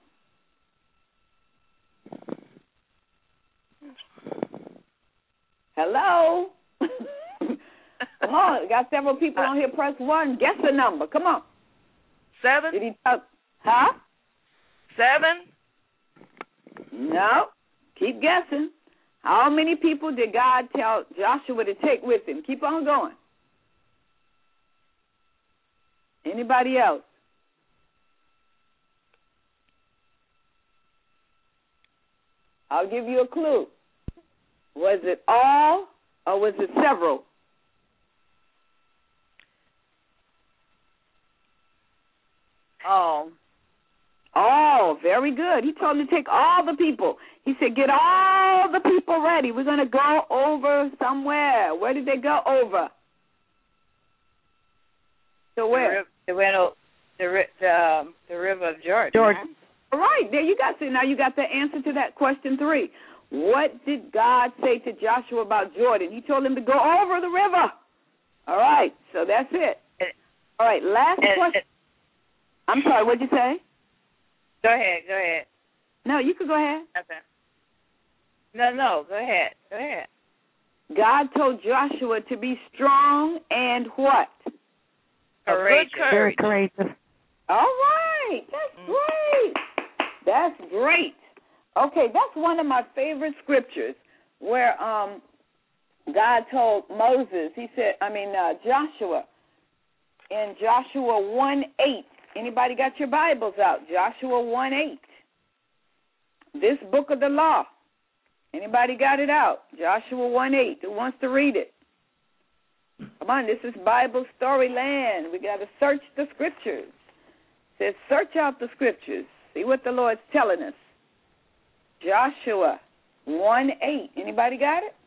Hello? Come on. We got several people on here. Press one. Guess the number. Come on. Seven? Did he tell? Huh? Seven? No. Keep guessing. How many people did God tell Joshua to take with him? Keep on going. Anybody else? I'll give you a clue. Was it all or was it several? All. Oh, very good. He told him to take all the people. He said, get all the people ready. We're going to go over somewhere. Where did they go over? So where? They went over the, the, um, the river of Jordan. Jordan. All right, there you got it. Now you got the answer to that question three. What did God say to Joshua about Jordan? He told him to go over the river. All right, so that's it. All right, last and, question. And, I'm sorry, what'd you say? Go ahead, go ahead. No, you could go ahead. Okay. No, no, go ahead, go ahead. God told Joshua to be strong and what? Courageous. Very courageous. All right, that's great. That's great. Okay, that's one of my favorite scriptures where um, God told Moses, he said, I mean, uh, Joshua, in Joshua one eight. Anybody got your Bibles out? Joshua one eight. This book of the law. Anybody got it out? Joshua one eight. Who wants to read it? Come Come on, this is Bible story land. We got to search the scriptures. It says, search out the scriptures. See what the Lord's telling us. Joshua one eight. Anybody got it?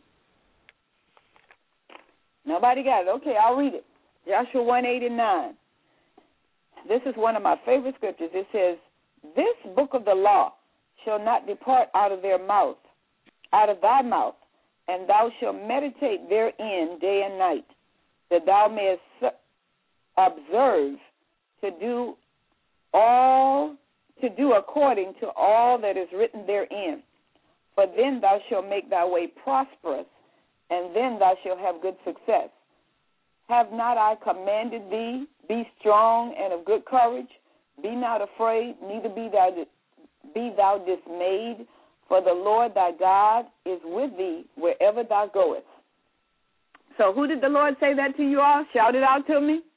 Nobody got it. Okay, I'll read it. Joshua one eight and nine. This is one of my favorite scriptures. It says, this book of the law shall not depart out of their mouth, out of thy mouth, and thou shalt meditate therein day and night, that thou mayest observe to do all to do according to all that is written therein. For then thou shalt make thy way prosperous, and then thou shalt have good success. Have not I commanded thee? Be strong and of good courage. Be not afraid, neither be thou be thou dismayed. For the Lord thy God is with thee wherever thou goest. So who did the Lord say that to you all? Shout it out to me.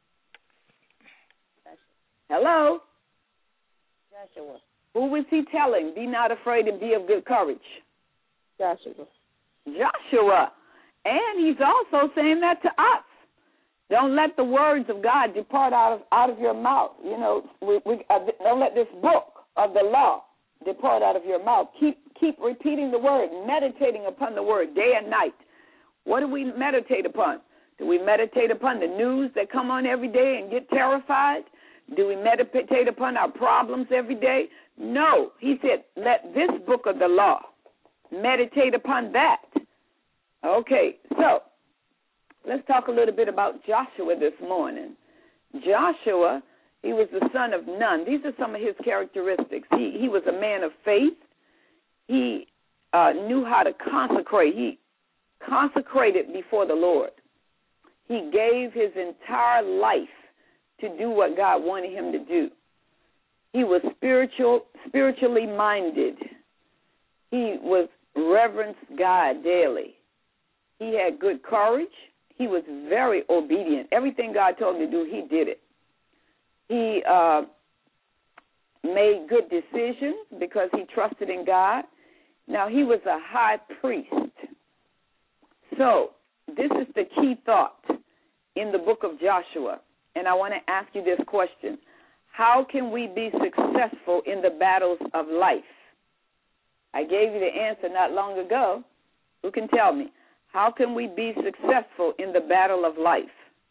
Hello? Joshua. Who was he telling? Be not afraid and be of good courage. Joshua. Joshua. And he's also saying that to us. Don't let the words of God depart out of out of your mouth. You know, we, we, uh, don't let this book of the law depart out of your mouth. Keep keep repeating the word, meditating upon the word day and night. What do we meditate upon? Do we meditate upon the news that come on every day and get terrified? Do we meditate upon our problems every day? No. He said, let this book of the law, meditate upon that. Okay, so let's talk a little bit about Joshua this morning. Joshua, he was the son of Nun. These are some of his characteristics. He he was a man of faith. He uh, knew how to consecrate. He consecrated before the Lord. He gave his entire life to do what God wanted him to do. He was spiritual, spiritually minded. He was reverenced God daily. He had good courage. He was very obedient. Everything God told him to do, he did it. He uh, made good decisions because he trusted in God. Now, he was a high priest. So, this is the key thought in the book of Joshua. And I want to ask you this question. How can we be successful in the battles of life? I gave you the answer not long ago. Who can tell me? How can we be successful in the battle of life?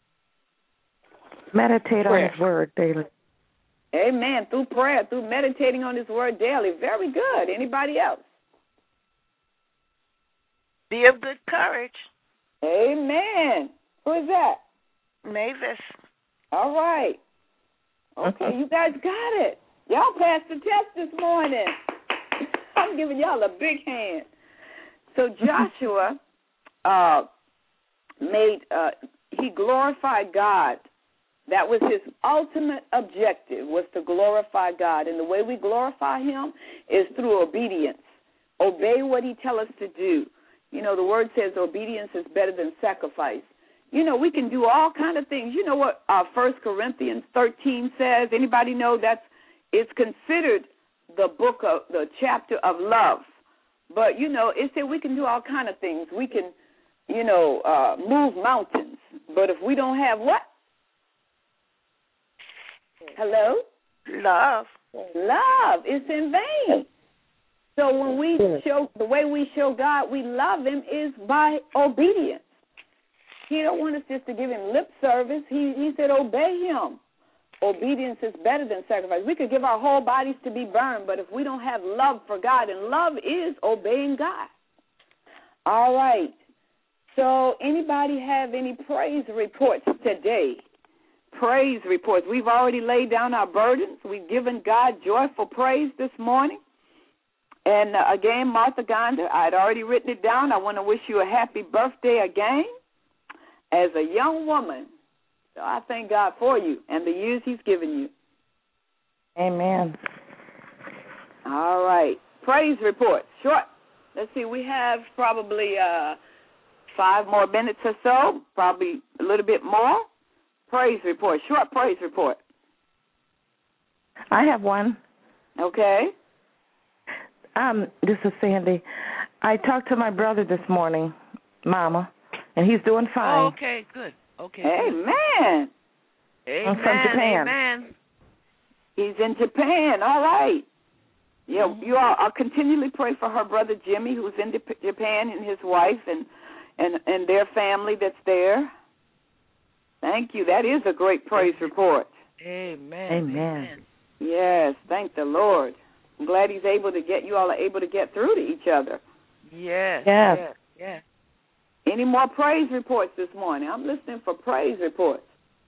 Meditate prayer. on his word daily. Amen. Through prayer, through meditating on his word daily. Very good. Anybody else? Be of good courage. Amen. Who is that? Mavis. All right. Okay, you guys got it. Y'all passed the test this morning. I'm giving y'all a big hand. So Joshua uh, made, uh, he glorified God. That was his ultimate objective, was to glorify God. And the way we glorify him is through obedience. Obey what he tells us to do. You know, the word says obedience is better than sacrifice. You know, we can do all kind of things. You know what uh, First Corinthians thirteen says? Anybody know that's it's considered the book of the chapter of love. But, you know, it said we can do all kind of things. We can, you know, uh, move mountains. But if we don't have what? Hello? Love. Love. It's in vain. So when we show, the way we show God we love him is by obedience. He don't want us just to give him lip service. He he said obey him. Obedience is better than sacrifice. We could give our whole bodies to be burned, but if we don't have love for God, and love is obeying God. All right. So anybody have any praise reports today? Praise reports. We've already laid down our burdens. We've given God joyful praise this morning. And uh, again, Martha Gonda, I had already written it down. I want to wish you a happy birthday again. As a young woman, so I thank God for you and the years he's given you. Amen. All right. Praise report. Short. Let's see. We have probably uh, five more minutes or so, probably a little bit more. Praise report. Short praise report. I have one. Okay. Um, this is Sandy. I talked to my brother this morning, Mama, and he's doing fine. Oh, okay, good. Okay. Amen. Amen. From Japan. Amen. He's in Japan. All right. Yeah, mm-hmm. you all I'll continually pray for her brother Jimmy, who's in Japan, and his wife and, and, and their family that's there. Thank you. That is a great praise report. Amen. Amen. Yes, thank the Lord. I'm glad he's able to get, you all are able to get through to each other. Yes. Yes. Yes. Yes. Any more praise reports this morning? I'm listening for praise reports.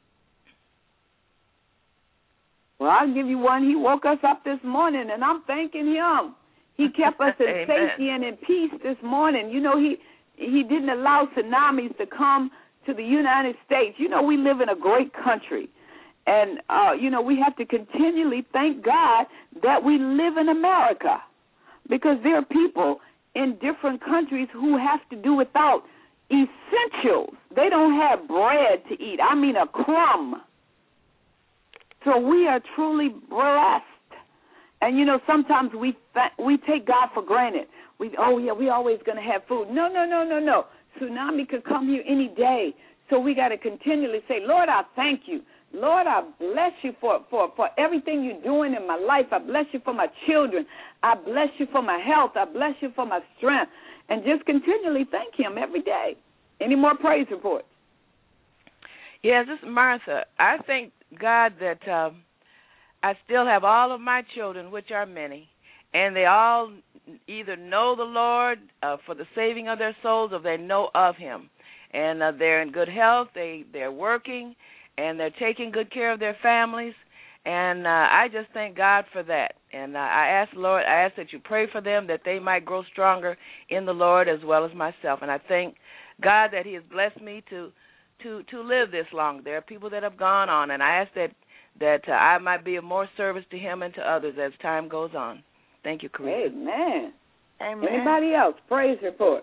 Well, I'll give you one. He woke us up this morning, and I'm thanking him. He kept us in safety and in peace this morning. You know, he he didn't allow tsunamis to come to the United States. You know, we live in a great country. And, uh, you know, we have to continually thank God that we live in America, because there are people in different countries who have to do without essentials. They don't have bread to eat. I mean, a crumb. So we are truly blessed. And, you know, sometimes we th- we take God for granted. We Oh, yeah, we always going to have food. No, no, no, no, no. Tsunami could come here any day. So we got to continually say, Lord, I thank you. Lord, I bless you for, for, for everything you're doing in my life. I bless you for my children. I bless you for my health. I bless you for my strength. And just continually thank him every day. Any more praise reports? Yes, this is Martha. I thank God that um, I still have all of my children, which are many, and they all either know the Lord uh, for the saving of their souls, or they know of him. And uh, they're in good health. They, they're working, and they're taking good care of their families. And uh, I just thank God for that. And uh, I ask the Lord, I ask that you pray for them, that they might grow stronger in the Lord as well as myself. And I thank God that he has blessed me to to to live this long. There are people that have gone on, and I ask that that uh, I might be of more service to him and to others as time goes on. Thank you, Carissa. Amen. Amen. Anybody else? Praise report.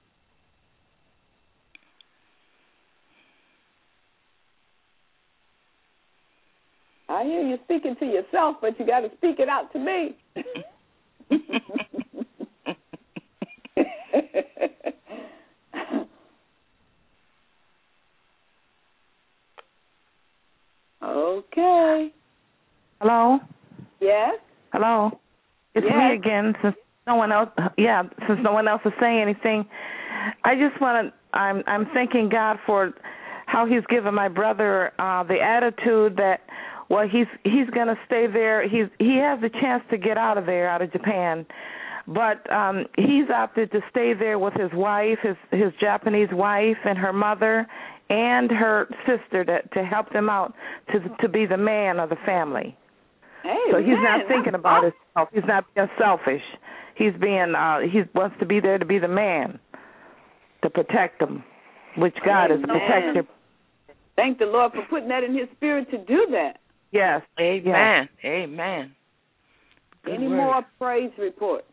I hear you speaking to yourself, but you got to speak it out to me. Okay. Hello? Yes? Hello? It's yes. me again, since no one else, yeah, since no one else is saying anything. I just want to, I'm, I'm thanking God for how he's given my brother uh, the attitude that, well, he's he's going to stay there. He's he has the chance to get out of there, out of Japan, but um, he's opted to stay there with his wife, his his Japanese wife, and her mother, and her sister to to help them out to to be the man of the family. Hey, so he's man, not thinking about awesome. himself. He's not being selfish. He's being uh, he wants to be there to be the man, to protect them, which God Amen. is protected. Thank the Lord for putting that in his spirit to do that. Yes. Amen. Yes. Amen. Good Any word. more praise reports?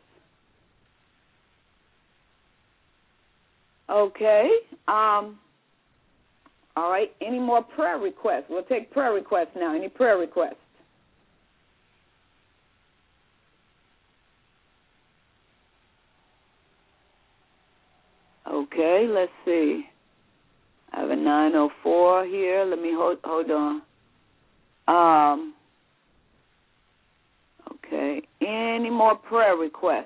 Okay. Um, all right. Any more prayer requests? We'll take prayer requests now. Any prayer requests? Okay. Let's see. I have a nine oh four here. Let me hold, hold on. Um, okay. Any more prayer requests?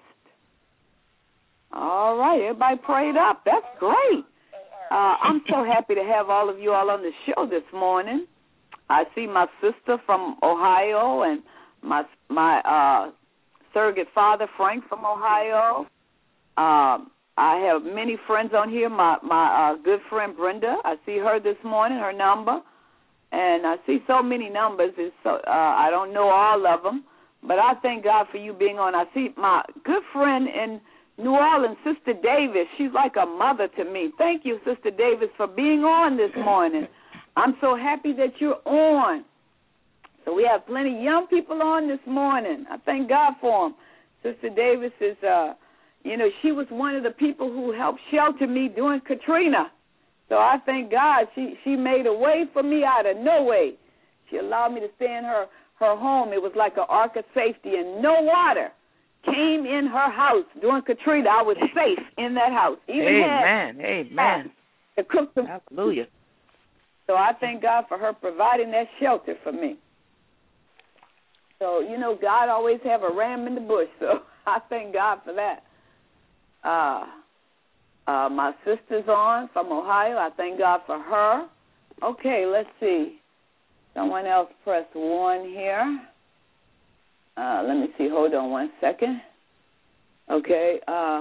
All right. Everybody prayed up. That's great. Uh, I'm so happy to have all of you all on the show this morning. I see my sister from Ohio and my my uh, surrogate father, Frank, from Ohio. Um, I have many friends on here. My my uh, good friend Brenda, I see her this morning, her number. And I see so many numbers. It's so, uh, I don't know all of them, but I thank God for you being on. I see my good friend in New Orleans, Sister Davis. She's like a mother to me. Thank you, Sister Davis, for being on this morning. I'm so happy that you're on. So we have plenty of young people on this morning. I thank God for them. Sister Davis is, uh, you know, she was one of the people who helped shelter me during Katrina. So I thank God she, she made a way for me out of no way. She allowed me to stay in her, her home. It was like an ark of safety, and no water came in her house during Katrina. I was safe in that house. Even Amen. Had Amen. to cook some Hallelujah. So I thank God for her providing that shelter for me. So, you know, God always have a ram in the bush, so I thank God for that. Uh, uh, my sister's on from Ohio. I thank God for her. Okay, let's see. Someone else press one here. Uh, let me see. Hold on one second. Okay. Uh,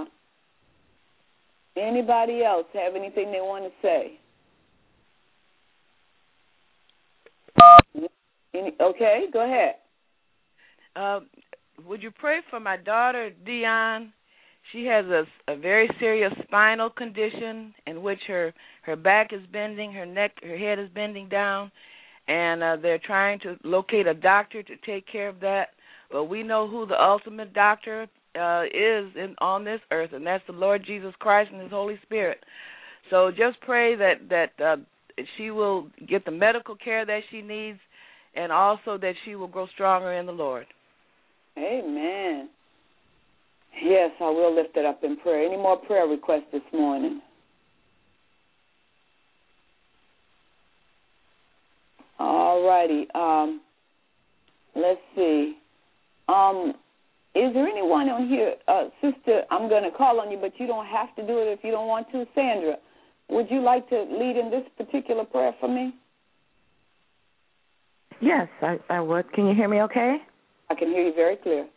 anybody else have anything they want to say? Any, okay, go ahead. Uh, would you pray for my daughter, Dion? She has a, a very serious spinal condition in which her, her back is bending, her neck, her head is bending down, and uh, they're trying to locate a doctor to take care of that. But we know who the ultimate doctor uh, is in, on this earth, and that's the Lord Jesus Christ and His Holy Spirit. So just pray that, that uh, she will get the medical care that she needs, and also that she will grow stronger in the Lord. Amen. Yes, I will lift it up in prayer. Any more prayer requests this morning? All righty. Um, let's see. Um, is there anyone on here? Uh, Sister, I'm going to call on you, but you don't have to do it if you don't want to. Sandra, would you like to lead in this particular prayer for me? Yes, I, I would. Can you hear me okay? I can hear you very clear.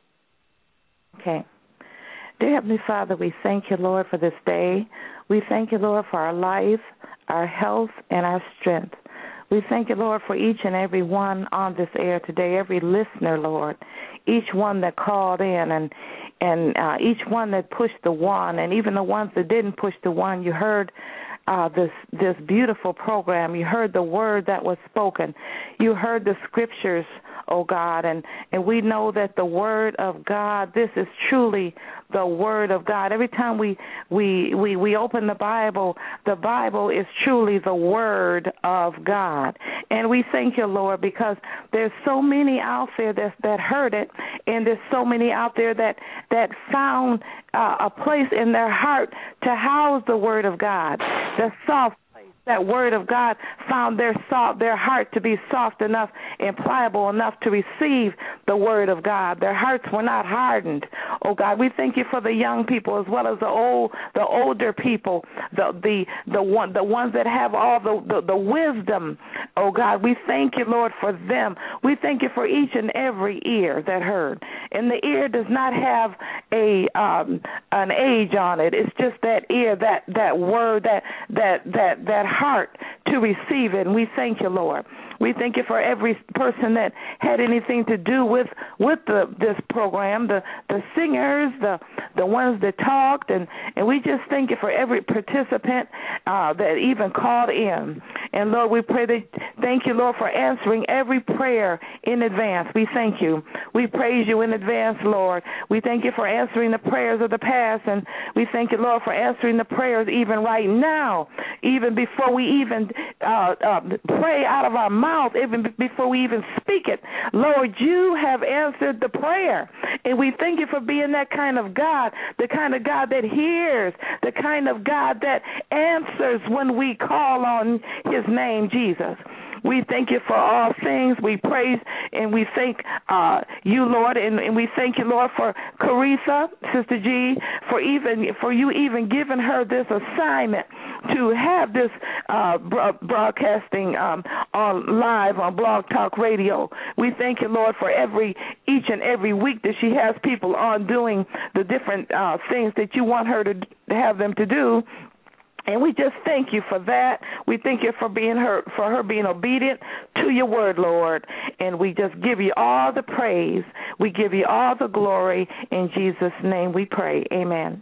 Okay. Dear Heavenly Father, we thank you, Lord, for this day. We thank you, Lord, for our life, our health, and our strength. We thank you, Lord, for each and every one on this air today, every listener, Lord, each one that called in and and uh, each one that pushed the one, and even the ones that didn't push the one. You heard uh, this this beautiful program. You heard the word that was spoken. You heard the scriptures, oh God, and, and we know that the word of God, this is truly the word of God. Every time we, we, we, we open the Bible, the Bible is truly the word of God. And we thank you, Lord, because there's so many out there that, that heard it, and there's so many out there that, that found uh, a place in their heart to house the word of God, the soft that word of God found their soft, their heart to be soft enough and pliable enough to receive the word of God. Their hearts were not hardened. Oh God, we thank you for the young people as well as the old, the older people, the the the one, the ones that have all the, the the wisdom. Oh God, we thank you, Lord, for them. We thank you for each and every ear that heard. And the ear does not have a um, an age on it. It's just that ear, that that word, that that that that heart to receive it. And we thank you, Lord. We thank you for every person that had anything to do with with the, this program, the the singers, the the ones that talked, and, and we just thank you for every participant uh, that even called in. And Lord, we pray that thank you, Lord, for answering every prayer in advance. We thank you. We praise you in advance, Lord. We thank you for answering the prayers of the past, and we thank you, Lord, for answering the prayers even right now, even before we even uh, uh, pray out of our mouth. Mouth, even before we even speak it. Lord, you have answered the prayer, and we thank you for being that kind of God, the kind of God that hears, the kind of God that answers when we call on his name, Jesus. We thank you for all things. We praise and we thank uh, you, Lord, and, and we thank you, Lord, for Caritha, Sister G, for even for you even giving her this assignment to have this uh, broadcasting um, on live on Blog Talk Radio. We thank you, Lord, for every each and every week that she has people on doing the different uh, things that you want her to have them to do. And we just thank you for that. We thank you for being her, for her being obedient to your word, Lord. And we just give you all the praise. We give you all the glory. In Jesus' name we pray. Amen.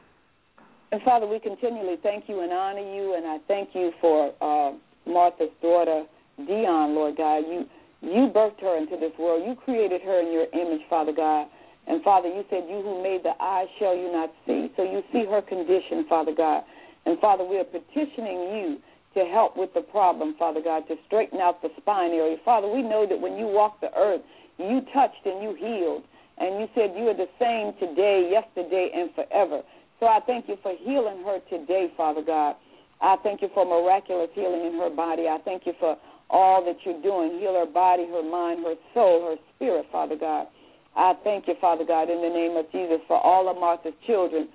And Father, we continually thank you and honor you. And I thank you for uh, Martha's daughter, Dion, Lord God. You you birthed her into this world. You created her in your image, Father God. And Father, you said, you who made the eyes shall you not see. So you see her condition, Father God. And, Father, we are petitioning you to help with the problem, Father God, to straighten out the spine area. Father, we know that when you walked the earth, you touched and you healed. And you said you are the same today, yesterday, and forever. So I thank you for healing her today, Father God. I thank you for miraculous healing in her body. I thank you for all that you're doing. Heal her body, her mind, her soul, her spirit, Father God. I thank you, Father God, in the name of Jesus, for all of Martha's children,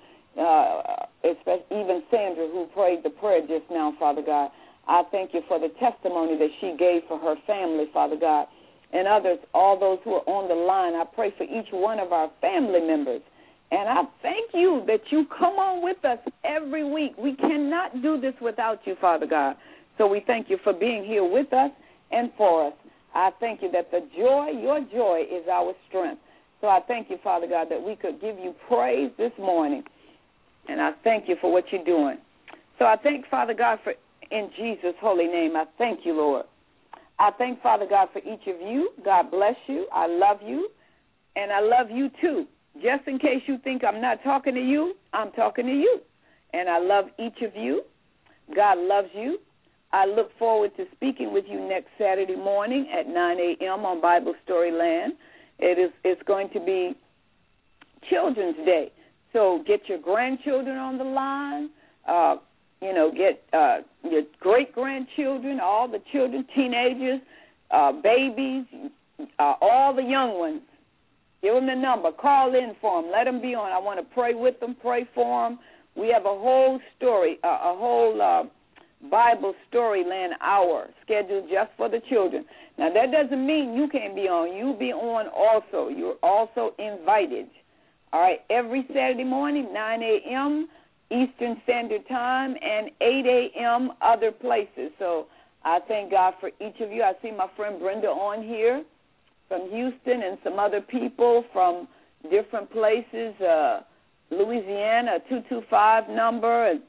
uh, especially even Sandra, who prayed the prayer just now, Father God. I thank you for the testimony that she gave for her family, Father God, and others, all those who are on the line. I pray for each one of our family members. And I thank you that you come on with us every week. We cannot do this without you, Father God. So we thank you for being here with us and for us. I thank you that the joy, your joy, is our strength. So I thank you, Father God, that we could give you praise this morning. And I thank you for what you're doing. So I thank, Father God, for in Jesus' holy name, I thank you, Lord. I thank, Father God, for each of you. God bless you. I love you. And I love you, too. Just in case you think I'm not talking to you, I'm talking to you. And I love each of you. God loves you. I look forward to speaking with you next Saturday morning at nine a.m. on Bible Story Land. It is, it's going to be Children's Day. So get your grandchildren on the line. Uh, you know, get uh, your great-grandchildren, all the children, teenagers, uh, babies, uh, all the young ones. Give them the number. Call in for them. Let them be on. I want to pray with them, pray for them. We have a whole story, uh, a whole uh, Bible Storyland hour scheduled just for the children. Now, that doesn't mean you can't be on. You'll be on also. You're also invited. All right, every Saturday morning, nine a.m. Eastern Standard Time and eight a.m. other places. So I thank God for each of you. I see my friend Brenda on here from Houston and some other people from different places, uh, Louisiana, two two five number. And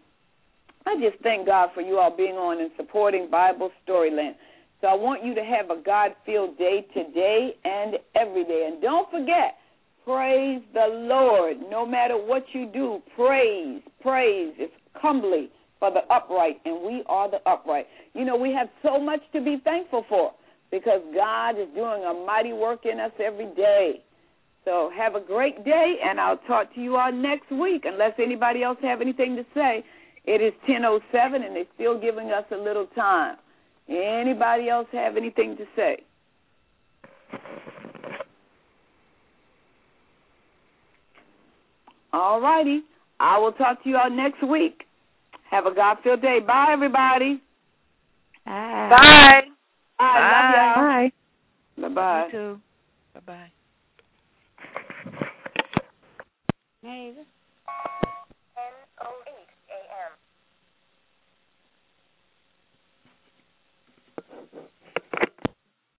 I just thank God for you all being on and supporting Bible Storyland. So I want you to have a God-filled day today and every day. And don't forget, praise the Lord. No matter what you do, praise, praise is humbly for the upright, and we are the upright. You know, we have so much to be thankful for because God is doing a mighty work in us every day. So have a great day, and I'll talk to you all next week. Unless anybody else have anything to say, it is ten oh seven, and they're still giving us a little time. Anybody else have anything to say? All righty. I will talk to you all next week. Have a God-filled day. Bye, everybody. Bye. Bye. Bye. Love y'all. Bye. Bye-bye. You too. Bye-bye. Hey.